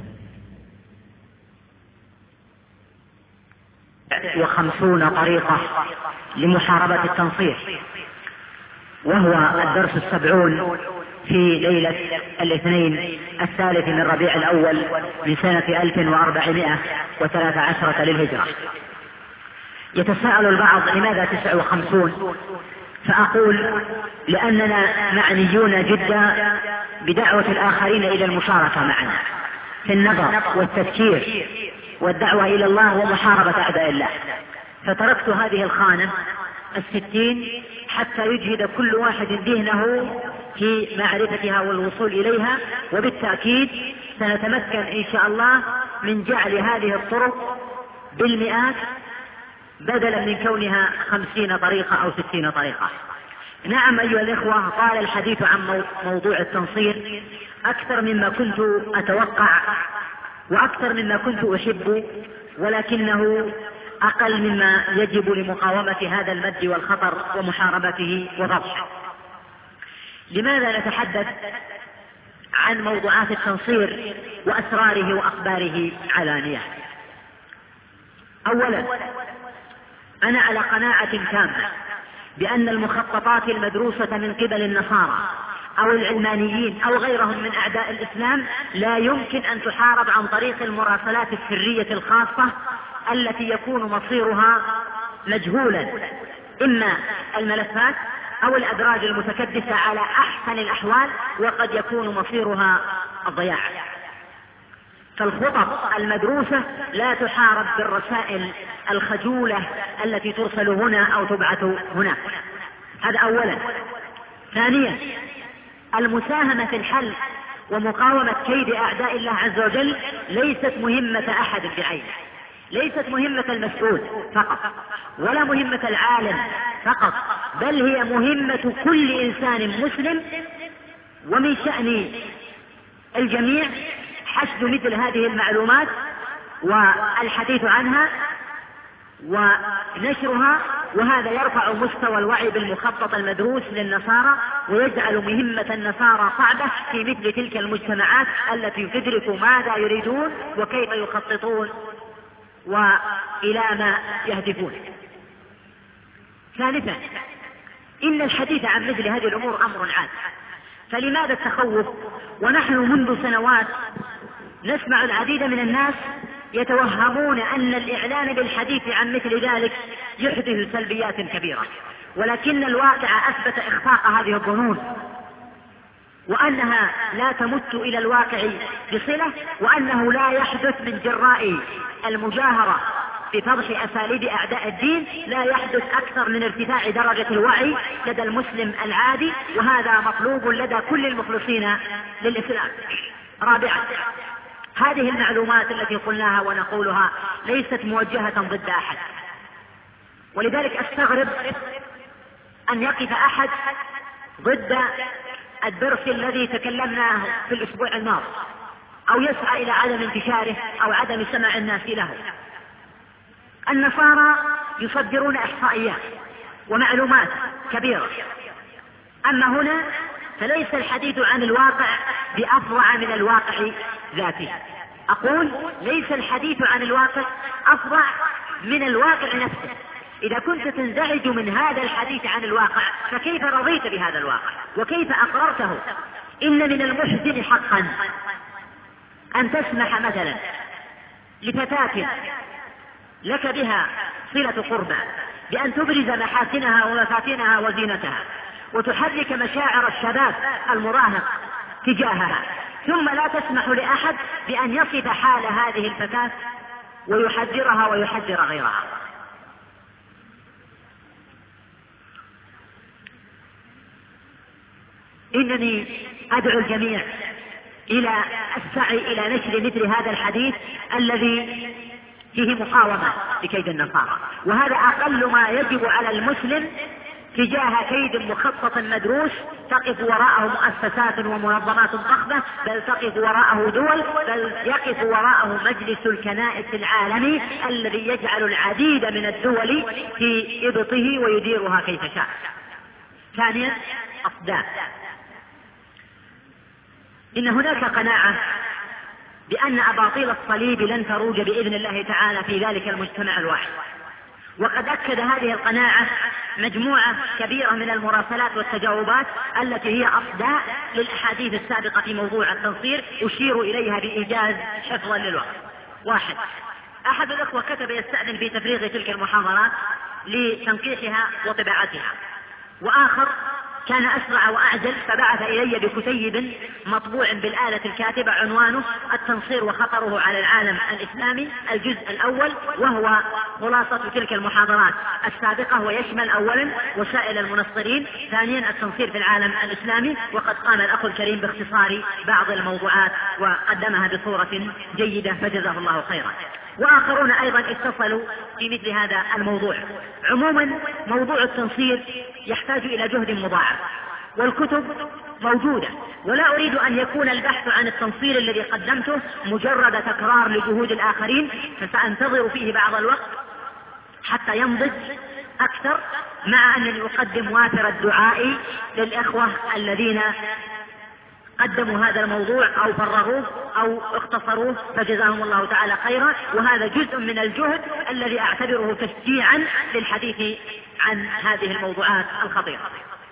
وخمسون طريقة لمحاربة التنصير، وهو الدرس السبعون في ليلة الاثنين الثالث من ربيع الأول من سنة ألف وأربعمائة وثلاث عشرة للهجرة. يتساءل البعض لماذا تسعة وخمسون؟ فأقول لأننا معنيون جدا بدعوة الآخرين إلى المشاركة معنا في النظر والتفكير والدعوة إلى الله ومحاربة أعداء الله، فتركت هذه الخانة الستين حتى يجهد كل واحد ذهنه في معرفتها والوصول إليها، وبالتأكيد سنتمكن إن شاء الله من جعل هذه الطرق بالمئات بدلا من كونها خمسين طريقة أو ستين طريقة. نعم أيها الإخوة، طال الحديث عن موضوع التنصير أكثر مما كنت أتوقع وأكثر مما كنت أحب، ولكنه أقل مما يجب لمقاومة هذا المد والخطر ومحاربته وضبطه. لماذا نتحدث عن موضوعات التنصير وأسراره وأخباره علانية؟ أولا، أنا على قناعة تامة بأن المخططات المدروسة من قبل النصارى أو العلمانيين أو غيرهم من أعداء الإسلام لا يمكن أن تحارب عن طريق المراسلات السرية الخاصة التي يكون مصيرها مجهولا، إما الملفات أو الأدراج المتكدسة على أحسن الأحوال، وقد يكون مصيرها الضياع. فالخطط المدروسة لا تحارب بالرسائل الخجولة التي ترسل هنا أو تبعث هناك. هذا أولا. ثانيا، المساهمة في الحل ومقاومة كيد أعداء الله عز وجل ليست مهمة أحد بعينه، ليست مهمة المسؤول فقط ولا مهمة العالم فقط، بل هي مهمة كل إنسان مسلم، ومن شأن الجميع حشد مثل هذه المعلومات والحديث عنها ونشرها، وهذا يرفع مستوى الوعي بالمخطط المدروس للنصارى ويجعل مهمة النصارى صعبة في مثل تلك المجتمعات التي تدرك ماذا يريدون وكيف يخططون وإلى ما يهدفون. ثالثا، إن الحديث عن مثل هذه الأمور أمر عاد، فلماذا التخوف ونحن منذ سنوات نسمع العديد من الناس يتوهمون أن الإعلان بالحديث عن مثل ذلك يحدث سلبيات كبيرة، ولكن الواقع أثبت إخفاق هذه الظنون، وأنها لا تمت إلى الواقع بصلة، وأنه لا يحدث من جراء المجاهرة في فضح أساليب أعداء الدين، لا يحدث أكثر من ارتفاع درجة الوعي لدى المسلم العادي، وهذا مطلوب لدى كل المخلصين للإسلام. رابعا، هذه المعلومات التي قلناها ونقولها ليست موجهة ضد أحد، ولذلك أستغرب أن يقف أحد ضد الدرس الذي تكلمناه في الأسبوع الماضي، أو يسعى إلى عدم انتشاره أو عدم سماع الناس له. النصارى يصدرون إحصائيات ومعلومات كبيرة، أما هنا فليس الحديث عن الواقع بأفظع من الواقع ذاته. أقول ليس الحديث عن الواقع أفظع من الواقع نفسه. إذا كنت تنزعج من هذا الحديث عن الواقع فكيف رضيت بهذا الواقع وكيف أقررته؟ إن من المحزن حقا أن تسمح مثلا لفتاة لك بها صلة قربى بأن تبرز محاسنها ومفاتنها وزينتها وتحرك مشاعر الشباب المراهق تجاهها، ثم لا تسمح لأحد بأن يصف حال هذه الفتاة ويحذرها ويحذر غيرها. إنني أدعو الجميع إلى السعي إلى نشر مثل هذا الحديث الذي فيه مقاومة لكيد النصارى، وهذا أقل ما يجب على المسلم تجاه كيد مخطط مدروس تقف وراءه مؤسسات ومنظمات ضخمة، بل تقف وراءه دول، بل يقف وراءه مجلس الكنائس العالمي الذي يجعل العديد من الدول في إبطه ويديرها كيف شاء. ثانيا أصداء. إن هناك قناعة بأن أباطيل الصليب لن تروج بإذن الله تعالى في ذلك المجتمع الواحد، وقد أكد هذه القناعة مجموعة كبيرة من المراسلات والتجاوبات التي هي أصداء للأحاديث السابقة في موضوع التنصير، أشير إليها بإيجاز حفظا للوقت. واحد، أحد الأخوة كتب يستأذن في تفريغ تلك المحاضرات لتنقيحها وطباعتها، وآخر كان أسرع وأعجل فبعث إلي بكتيب مطبوع بالآلة الكاتبة عنوانه التنصير وخطره على العالم الإسلامي الجزء الأول، وهو خلاصة تلك المحاضرات السابقة، ويشمل أولا وسائل المنصرين، ثانيا التنصير في العالم الإسلامي. وقد قام الأخ الكريم باختصار بعض الموضوعات وقدمها بصورة جيدة فجزاه الله خيرا. وآخرون أيضا اتصلوا في مثل هذا الموضوع. عموما موضوع التنصير يحتاج إلى جهد مضاعف، والكتب موجودة، ولا أريد أن يكون البحث عن التنصير الذي قدمته مجرد تكرار لجهود الآخرين، فسأنتظر فيه بعض الوقت حتى ينضج أكثر، مع أنني أقدم وافر الدعاء للإخوة الذين قدموا هذا الموضوع أو فرغوه أو اختصروه فجزاهم الله تعالى خيرا، وهذا جزء من الجهد الذي أعتبره تشجيعا للحديث عن هذه الموضوعات الخطيرة.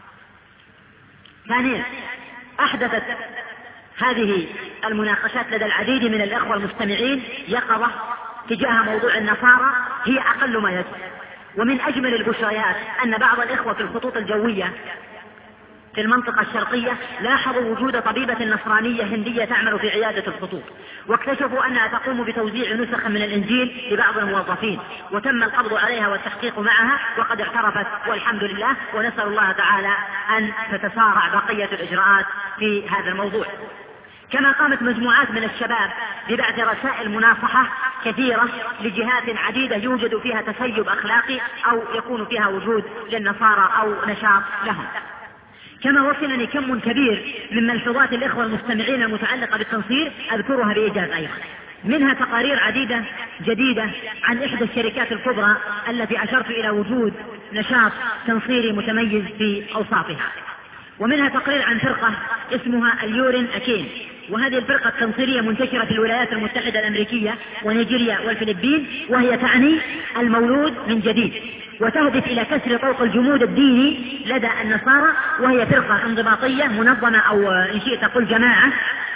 ثانيا، أحدثت هذه المناقشات لدى العديد من الأخوة المستمعين يقظة تجاه موضوع النصارى هي أقل ما يجب. ومن أجمل البشريات أن بعض الإخوة في الخطوط الجوية في المنطقة الشرقية لاحظوا وجود طبيبة نصرانية هندية تعمل في عيادة الخطوط، واكتشفوا أنها تقوم بتوزيع نسخ من الإنجيل لبعض الموظفين، وتم القبض عليها والتحقيق معها وقد اعترفت والحمد لله، ونسأل الله تعالى أن تتسارع بقية الإجراءات في هذا الموضوع. كما قامت مجموعات من الشباب ببعث رسائل مناصحة كثيرة لجهات عديدة يوجد فيها تسيب أخلاقي أو يكون فيها وجود للنصارى أو نشاط لهم. كما وصلني كم كبير من ملحوظات الإخوة المستمعين المتعلقة بالتنصير أذكرها بإيجاز أيضا، منها تقارير عديدة جديدة عن إحدى الشركات الكبرى التي أشرت إلى وجود نشاط تنصيري متميز في أوصافها، ومنها تقرير عن فرقة اسمها اليورين أكين، وهذه الفرقة التنصيرية منتشرة في الولايات المتحدة الأمريكية ونيجيريا والفلبين، وهي تعني المولود من جديد، وتهدف إلى كسر طوق الجمود الديني لدى النصارى، وهي فرقة انضباطية منظمة أو إن شئت تقول جماعة.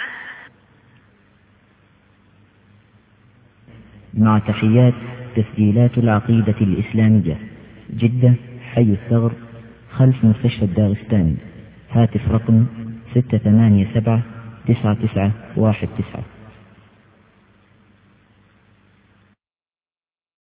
مع تحيات تسجيلات العقيدة الإسلامية، جدة، حي الثغر، خلف مستشفى الداغستاني. هاتف رقم ستة ثمانية سبعة تسعة تسعة واحد تسعة.